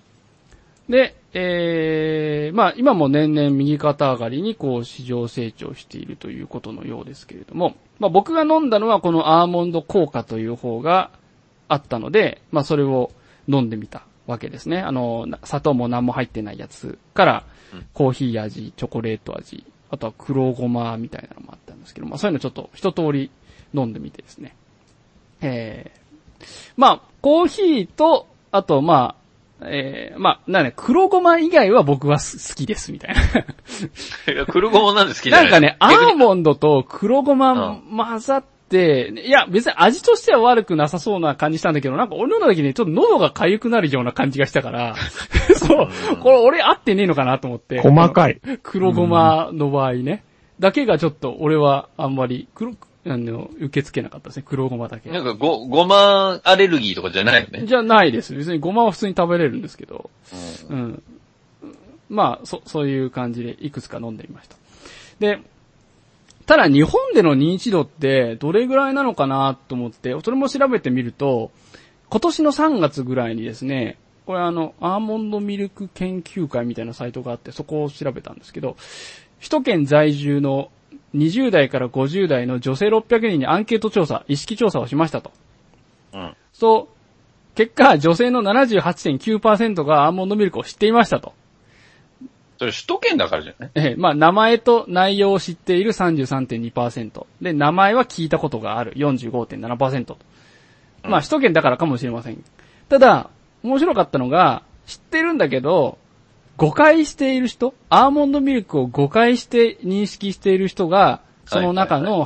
で、まあ今も年々右肩上がりにこう市場成長しているということのようですけれども、まあ僕が飲んだのはこのアーモンド効果という方があったので、まあそれを飲んでみたわけですね。砂糖も何も入ってないやつから、コーヒー味、チョコレート味、あとは黒ごまみたいなのもあったんですけど、まあそういうのちょっと一通り飲んでみてですね。まあ、コーヒーと、あとまあ、黒ごま以外は僕は好きですみたいな。
いや、黒ごまなんで好きじゃない
なんかね、アーモンドと黒ごま混ざって、いや、別に味としては悪くなさそうな感じしたんだけど、なんか俺の時にちょっと喉が痒くなるような感じがしたから、そう、これ俺合ってねえのかなと思って。
細かい。
黒ごまの場合ね。だけがちょっと俺はあんまり受け付けなかったですね、黒ごまだけ。
なんかごまアレルギーとかじゃないよね。
じゃないです。別にごまは普通に食べれるんですけど。うん。まあ、そういう感じでいくつか飲んでみました。で、ただ日本での認知度ってどれぐらいなのかなと思って、それも調べてみると、今年の3月ぐらいにですね、これアーモンドミルク研究会みたいなサイトがあって、そこを調べたんですけど、首都圏在住の20代から50代の女性600人にアンケート調査、意識調査をしましたと。
うん。
そう、結果、女性の 78.9% がアーモンドミルクを知っていましたと。
それ首都圏だからじゃない
まあ、名前と内容を知っている 33.2%。で、名前は聞いたことがある 45.7%と。まあ、首都圏だからかもしれません。ただ、面白かったのが、知ってるんだけど、誤解している人、アーモンドミルクを誤解して認識している人が、その中の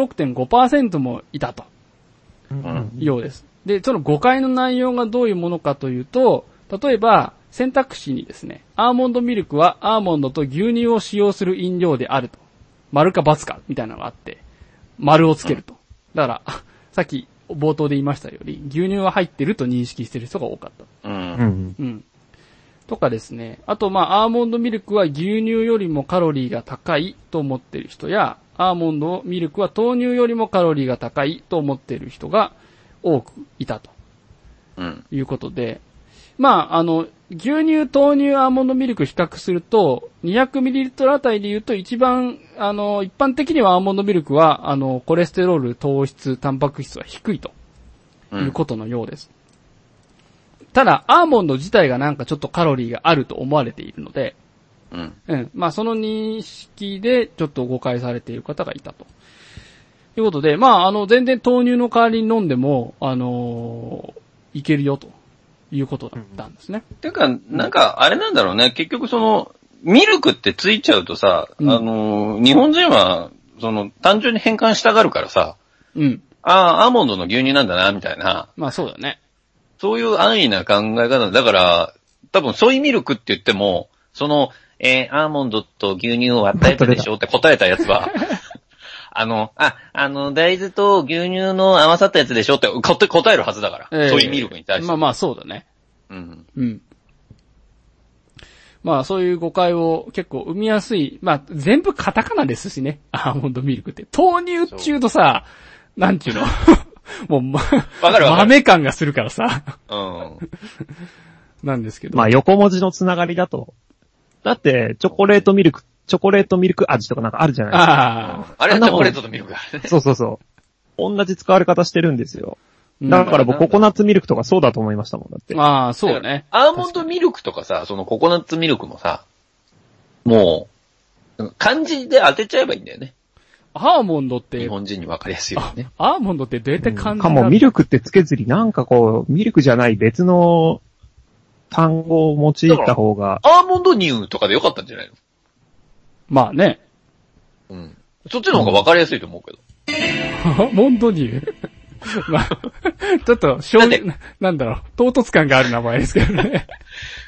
86.5% もいたと。ようです。で、その誤解の内容がどういうものかというと、例えば、選択肢にですね、アーモンドミルクはアーモンドと牛乳を使用する飲料であると。丸か×か、みたいなのがあって、丸をつけると。だから、さっき冒頭で言いましたより、牛乳は入ってると認識している人が多かった。とかですね。あと、アーモンドミルクは牛乳よりもカロリーが高いと思っている人や、アーモンドミルクは豆乳よりもカロリーが高いと思っている人が多くいたと。いうことで、牛乳、豆乳、アーモンドミルク比較すると、200ml あたりで言うと一番、一般的にはアーモンドミルクは、コレステロール、糖質、タンパク質は低いということのようです。ただ、アーモンド自体がなんかちょっとカロリーがあると思われているので、その認識でちょっと誤解されている方がいたと。いうことで、全然豆乳の代わりに飲んでも、いけるよということだったんですね。
てか、なんか、あれなんだろうね。結局ミルクってついちゃうとさ、日本人は、単純に変換したがるからさ、アーモンドの牛乳なんだな、みたいな。
そうだね。
そういう安易な考え方だから、多分ソイミルクって言っても、アーモンドと牛乳を割ったやつでしょって答えたやつは、大豆と牛乳の合わさったやつでしょって答えるはずだから。ソイミルクに対して。
そうだね。そういう誤解を結構生みやすい。全部カタカナですしね。アーモンドミルクって。豆乳っていうとさ、なんちゅうのもう、
わかる
豆感がするからさ。なんですけど。
横文字のつながりだと。だって、チョコレートミルク味とかなんかあるじゃないですか。
あれはチョコレートとミルクだね。
そう。同じ使われ方してるんですよ。だから僕ココナッツミルクとかそうだと思いましたもん、だって。
そうね。
アーモンドミルクとかさ、ココナッツミルクもさ、もう、漢字で当てちゃえばいいんだよね。
アーモンドって。
日本人に分かりやすいよね。
アーモンドってどうやって漢字
もミルクってつけずになんかミルクじゃない別の単語を用いた方が。
アーモンド乳とかでよかったんじゃないの？
ね。
そっちの方が分かりやすいと思うけど。
アーモンド乳ちょっと、唐突感がある名前ですけどね。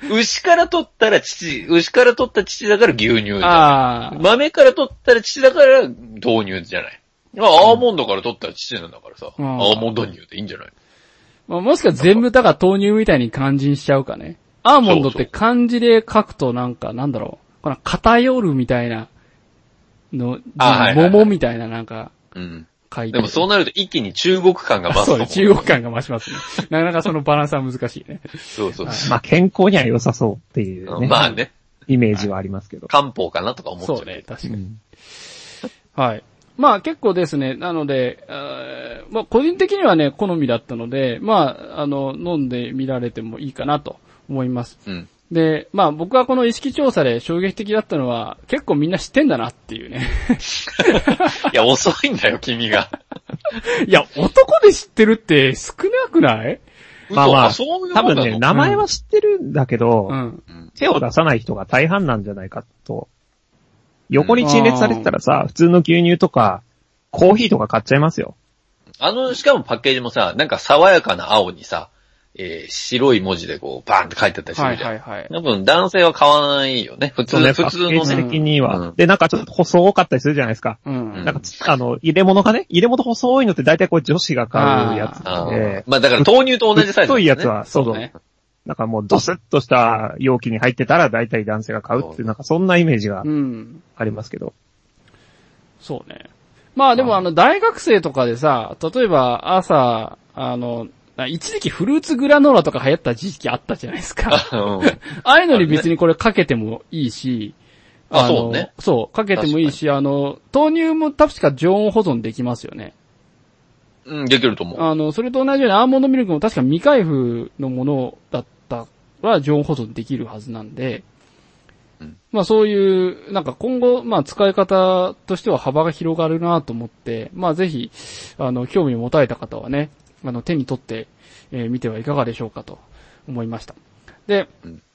牛から取ったら牛から取った乳だから牛乳じゃない。
ああ。
豆から取ったら乳だから豆乳じゃない。まあ、アーモンドから取ったら乳なんだからさ、アーモンド乳でいいんじゃない？
まあ、もしか全部だから豆乳みたいに漢字にしちゃうかね。アーモンドって漢字で書くとなんか、なんだろう。この偏るみたいなの、桃みたいななんか、書いて。
でもそうなると一気に中国感が増す。
そうね、中国感が増しますね。なかなかそのバランスは難しいね。
そうそう。
まあ健康には良さそうっていうね。
まあね。
イメージはありますけど。
漢方かなとか思っちゃう。
そうね、確かに。はい。まあ結構ですね、なので、まあ個人的にはね、好みだったので、まあ、飲んでみられてもいいかなと思います。で、まあ僕はこの意識調査で衝撃的だったのは、結構みんな知ってんだなっていうね。
いや、遅いんだよ、君が。
いや、男で知ってるって少なくない？
まあまあ、
そういう
多分ね、名前は知ってるんだけど、手を出さない人が大半なんじゃないかと。横に陳列されてたらさ、普通の牛乳とか、コーヒーとか買っちゃいますよ。
しかもパッケージもさ、なんか爽やかな青にさ、白い文字でこう、バーンって書いてあったりするじゃん。多分男性は買わないよね。普通のね。
パッケージ的には。で、なんかちょっと細かったりするじゃないですか。なんか、入れ物細いのって大体こう女子が買うやつで。
まあだから豆乳と同じサイズ。
太いやつは、そう。なんかもうドスッとした容器に入ってたら大体男性が買うっていう、なんかそんなイメージがありますけど。
そうね。まあでも大学生とかでさ、例えば朝、一時期フルーツグラノーラとか流行った時期あったじゃないですか。ああいうのに別にこれかけてもいいし、
そうね。
そう、かけてもいいし、豆乳も確か常温保存できますよね。
できると思う。
それと同じようにアーモンドミルクも確か未開封のものだったら常温保存できるはずなんで、まあそういう、なんか今後、まあ使い方としては幅が広がるなと思って、まあぜひ、興味を持たれた方はね、手に取って、みてはいかがでしょうかと思いました。で、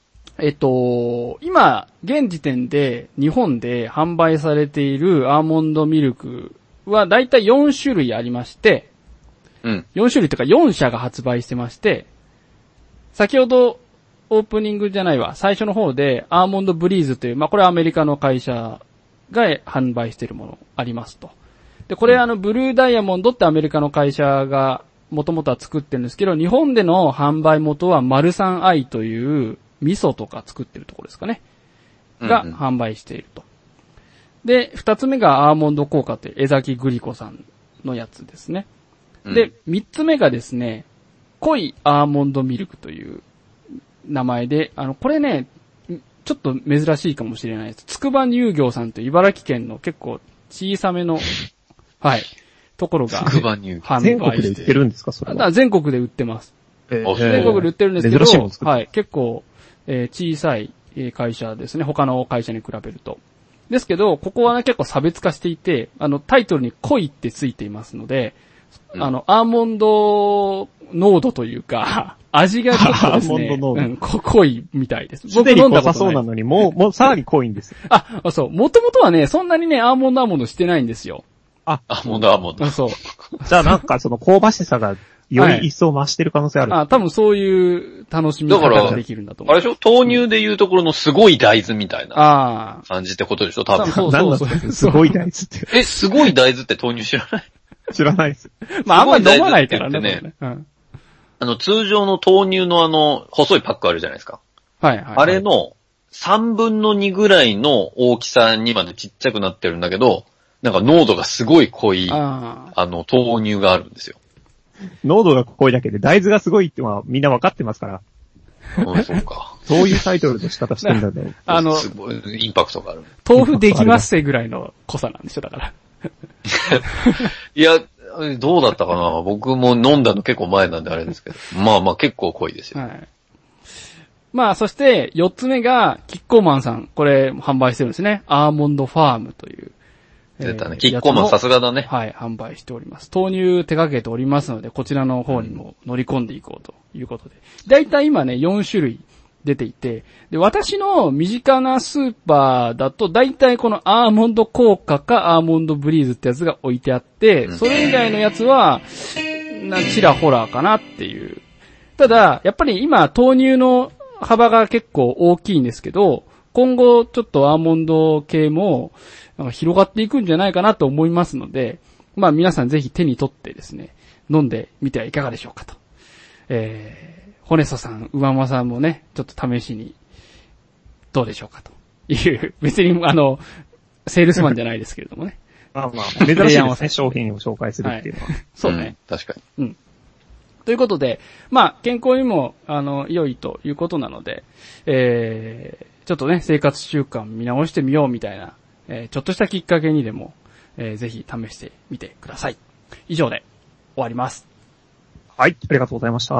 今、現時点で日本で販売されているアーモンドミルクはだいたい4種類ありまして、4種類というか4社が発売してまして、先ほどオープニングじゃないわ、最初の方でアーモンドブリーズという、まあこれはアメリカの会社が販売しているものありますと。で、これブルーダイヤモンドってアメリカの会社が元々は作ってるんですけど、日本での販売元はマルサンアイという味噌とか作ってるところですかね。が販売していると。で、二つ目がアーモンド効果という江崎グリコさんのやつですね。で、三つ目がですね、濃いアーモンドミルクという名前で、これね、ちょっと珍しいかもしれないです。筑波乳業さんという茨城県の結構小さめの、はい、ところが
筑波乳業。
全国で売ってるんですか、それは。
全国で売ってます。全国で売ってるんですけど、はい、結構、小さい会社ですね。他の会社に比べると。ですけど、ここはね、結構差別化していて、タイトルに濃いってついていますので、アーモンド濃度というか、味がちょっとですね、濃いみたいです。
僕飲んだことない。濃さそうなのに、もうさらに濃いんです。
そう、もともとはね、そんなにね、アーモンドしてないんですよ。
アーモンド。
そう。
じゃあなんかその香ばしさが、より一層増してる可能性ある。
多分そういう楽しみ方ができるんだと思う。
あれでしょ、豆乳でいうところのすごい大豆みたいな感じってことでしょ、多分。
そうすごい大豆って。
すごい大豆って豆乳知らない？
知らないです。
まああんまり飲まないからね。
通常の豆乳の細いパックあるじゃないですか。
はいはい。
あれの3分の2ぐらいの大きさにまでちっちゃくなってるんだけど、なんか濃度がすごい濃い、豆乳があるんですよ。
濃度が濃いだけで大豆がすごいってみんなわかってますから。
そうか。
そういうタイトルの仕方してんだね。
すごいインパクトがある。
豆腐できますせぐらいの濃さなんでしょ、だから。
いや、どうだったかな。僕も飲んだの結構前なんであれですけど。まあまあ結構濃いですよ。はい。
まあそして4つ目がキッコーマンさん。これ販売してるんですね。アーモンドファームという。
出たね。キッコーマンさすがだね。
はい、販売しております。豆乳手掛けておりますので、こちらの方にも乗り込んでいこうということで。だいたい今ね、4種類出ていて、で、私の身近なスーパーだと、だいたいこのアーモンド効果かアーモンドブリーズってやつが置いてあって、それ以外のやつは、ちらほらかなっていう。ただ、やっぱり今、豆乳の幅が結構大きいんですけど、今後ちょっとアーモンド系も広がっていくんじゃないかなと思いますので、まあ皆さんぜひ手に取ってですね、飲んでみてはいかがでしょうかと。ホネソさん、ウママさんもね、ちょっと試しに、どうでしょうかという、別にセールスマンじゃないですけれどもね。
まあまあ、珍しいですね、商品を紹介するっていうのは。
そうね。
確か
に。うん。ということで、まあ、健康にも、良いということなので、ちょっとね、生活習慣見直してみようみたいな、ちょっとしたきっかけにでも、ぜひ試してみてください。以上で終わります。
はい、ありがとうございました。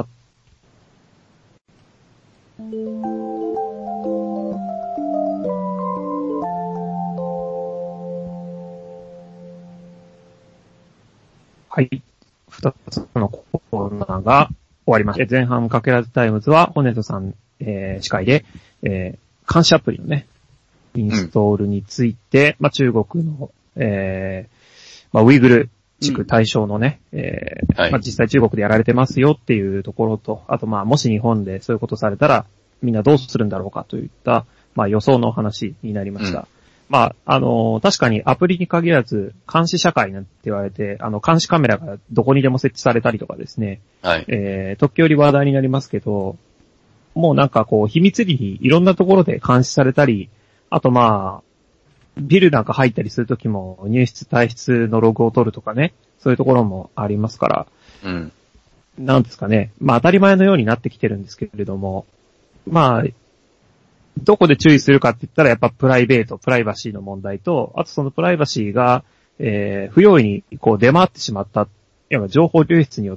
はい。二つのコーナーが終わりました。前半かけらずタイムズは、ホネトさん、司会で、監視アプリのね、インストールについて、まあ、中国の、まあ、ウイグル地区対象のね、
はい、
まあ、実際中国でやられてますよっていうところと、あとまあ、もし日本でそういうことされたら、みんなどうするんだろうかといった、まあ、予想の話になりました。まあ、確かにアプリに限らず、監視社会なんて言われて、監視カメラがどこにでも設置されたりとかですね。
はい。
時折話題になりますけど、もうなんかこう、秘密裏にいろんなところで監視されたり、あとまあ、ビルなんか入ったりするときも入室退出のログを取るとかね、そういうところもありますから、
うん。
なんですかね。まあ当たり前のようになってきてるんですけれども、まあ、どこで注意するかって言ったらやっぱプライベート、プライバシーの問題と、あとそのプライバシーが、不用意にこう出回ってしまった、情報流出によって、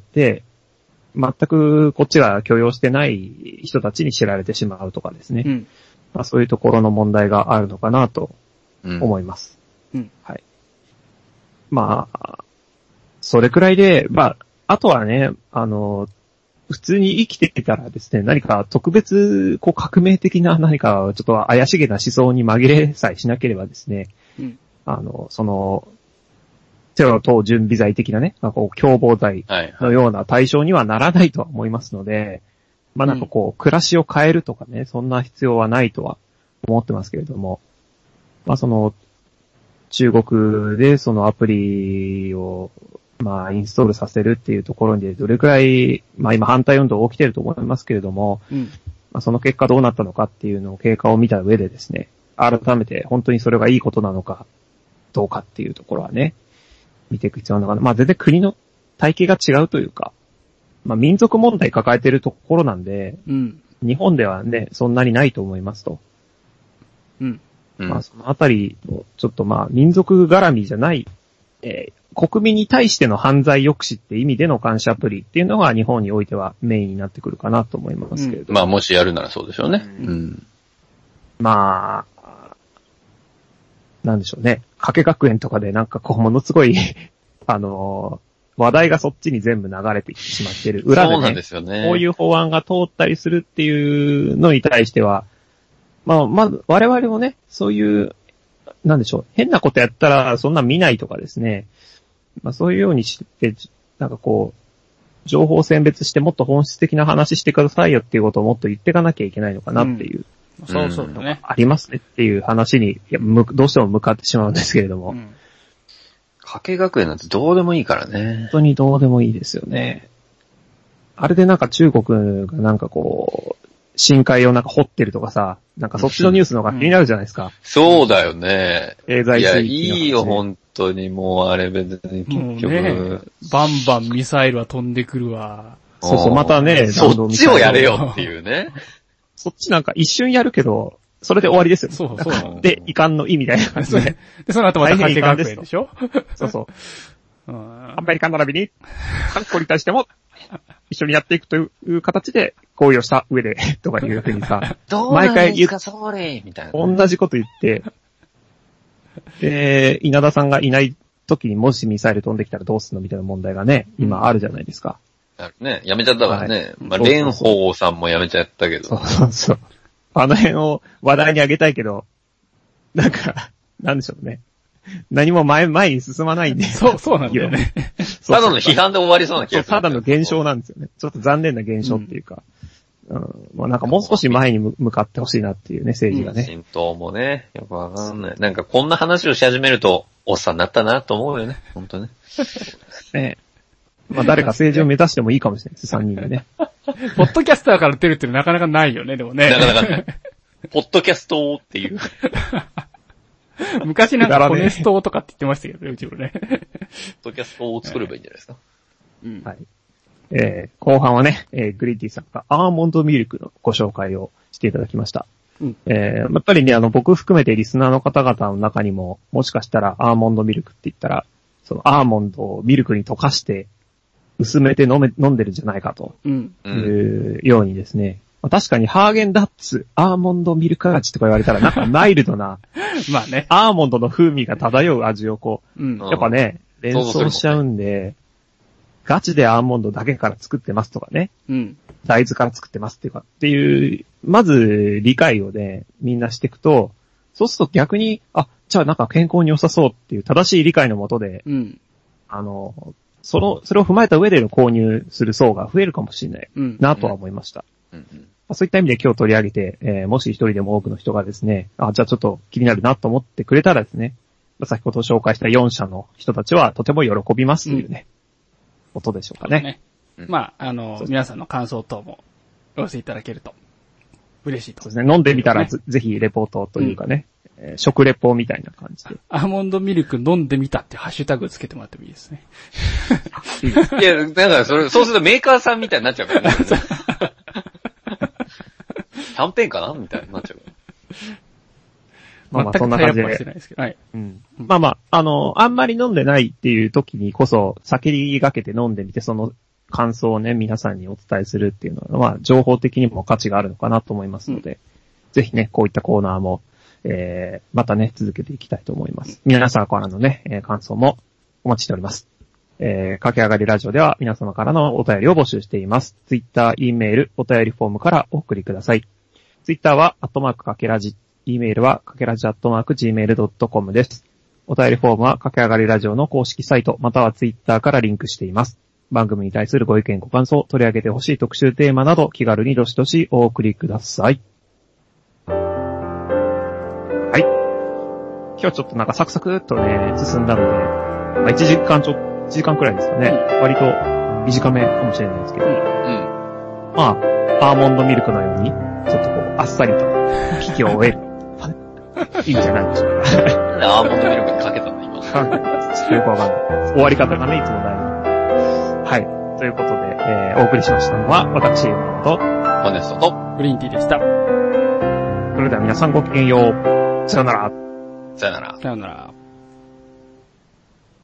全くこっちが許容してない人たちに知られてしまうとかですね。まあ、そういうところの問題があるのかなと思います。はい。まあ、それくらいで、まあ、あとはね、普通に生きていたらですね、何か特別、こう革命的な何かちょっと怪しげな思想に紛れさえしなければですね、その、テロ等準備罪的なね、こう共謀罪のような対象にはならないとは思いますので、まあなんかこう、暮らしを変えるとかね、そんな必要はないとは思ってますけれども、まあその、中国でそのアプリを、まあ、インストールさせるっていうところにどれくらい、まあ今反対運動起きてると思いますけれども、まあ、その結果どうなったのかっていうのを経過を見た上でですね、改めて本当にそれがいいことなのかどうかっていうところはね、見ていく必要なのかな。まあ全然国の体系が違うというか、まあ民族問題抱えてるところなんで、日本ではね、そんなにないと思いますと。まあそのあたりの、ちょっとまあ民族絡みじゃない、国民に対しての犯罪抑止って意味での監視アプリっていうのが日本においてはメインになってくるかなと思いますけれど。
まあもしやるならそうでしょうね。
まあ、なんでしょうね。加計学園とかでなんかこうものすごい、話題がそっちに全部流れてきてしまっている裏でね。
そうなんですよね。
こういう法案が通ったりするっていうのに対しては、まあ我々もね、そういう、なんでしょう。変なことやったらそんな見ないとかですね。まあそういうようにして、なんかこう、情報を選別してもっと本質的な話してくださいよっていうことをもっと言っていかなきゃいけないのかなっていう。
そうそうだね。
ありますねっていう話に、どうしても向かってしまうんですけれども。
加計学園なんてどうでもいいからね。
本当にどうでもいいですよね。あれでなんか中国がなんかこう、深海をなんか掘ってるとかさ、なんかそっちのニュースの方が気になるじゃないですか。
そうだよね。
経済水域の、ね。
いや、いいよ、本当にもうあれ別に結局、
ね。バンバンミサイルは飛んでくるわ。
そうそう、またね、
そっちをやれよっていうね。
そっちなんか一瞬やるけど、それで終わりですよ。
そう
で、遺憾の意みたいな感じで。
で、その後また加計学園でしょ
そうそう。アメリカ並びに、韓国に対しても、一緒にやっていくという形で合意をした上で、とかいうふうにさ、
毎回言うか、それみたいな。
同じこと言って、で、稲田さんがいない時にもしミサイル飛んできたらどうすんのみたいな問題がね、今あるじゃないですか。
ね、やめちゃったからね。まあ、蓮舫さんもやめちゃったけど。
そうそう。あの辺を話題に上げたいけど、なんか、なんでしょうね。何も前に進まないんで。
そうなんだよね。
ただの批判で終わりそうな気がする。
ただの現象なんですよね。ちょっと残念な現象っていうか。 もうなんかもう少し前に向かってほしいなっていうね、政治がね。
浸透もね、よくわかんない。なんかこんな話をし始めると、おっさんになったなと思うよね。本当ね。
ねまあ誰か政治を目指してもいいかもしれないです、3人でね。
ポッドキャスターから出るってなかなかないよね、でもね。
なかなかね。ポッドキャストっていう。
昔なんかコネストとかって言ってましたけどね、うちもね。
ポッドキャストを作ればいいんじゃないですか。
うん。
はい。後半はね、グリーティさんがアーモンドミルクのご紹介をしていただきました。
うん。
やっぱりね、僕含めてリスナーの方々の中にも、もしかしたらアーモンドミルクって言ったら、そのアーモンドをミルクに溶かして、薄めて飲んでるんじゃないかと。
うん。
いうようにですね。まあ、確かにハーゲンダッツ、アーモンドミルク味とか言われたらなんかマイルドな、
まあね。
アーモンドの風味が漂う味をこう、
うん。
やっぱね、連想しちゃうんで、ガチでアーモンドだけから作ってますとかね、
うん。
大豆から作ってますっていう、まず理解をね、みんなしていくと、そうすると逆に、じゃあなんか健康に良さそうっていう正しい理解のもとで、
うん。
それを踏まえた上での購入する層が増えるかもしれないなとは思いました。そういった意味で今日取り上げて、もし一人でも多くの人がですね、じゃあちょっと気になるなと思ってくれたらですね、先ほど紹介した4社の人たちはとても喜びますというね、ことでしょうかね。
まあ、皆さんの感想等もお寄せいただけると嬉しいと。
そうですね、飲んでみたらぜひレポートというかね、食レポみたいな感じで。
アーモンドミルク飲んでみたってハッシュタグつけてもらってもいいですね。
いや、だからそうするとメーカーさんみたいになっちゃうからね。キャンペーンかなみたいになっちゃうから。
まあそんな感じで。
はい。
まああんまり飲んでないっていう時にこそ、先にがけて飲んでみて、その感想をね、皆さんにお伝えするっていうのは、情報的にも価値があるのかなと思いますので、ぜひね、こういったコーナーも、またね、続けていきたいと思います。皆さんからのね、感想もお待ちしております。駆け上がりラジオでは皆様からのお便りを募集しています。Twitter、E メール、お便りフォームからお送りください。Twitter は、@かけらじ、E メールは、かけらじ@gmail.com です。お便りフォームは、駆け上がりラジオの公式サイト、または Twitter からリンクしています。番組に対するご意見ご感想、取り上げてほしい特集テーマなど、気軽にどしどしお送りください。はい。今日ちょっとなんかサクサクっとね、進んだので、1時間くらいですかね。割と短めかもしれないですけど。まあ、アーモンドミルクのように、ちょっとこう、あっさりと、危機を終える。いいんじゃないでしょうか。
アーモンドミルクにかけたんだ、今。
ちょっとよくわかんない。終わり方がね、いつも大事。はい。ということで、お送りしましたのは、私、山本と、
マネストと、
グリーンティーでした。
それでは皆さんごきげんよう。さよなら。
さよなら。
さよなら。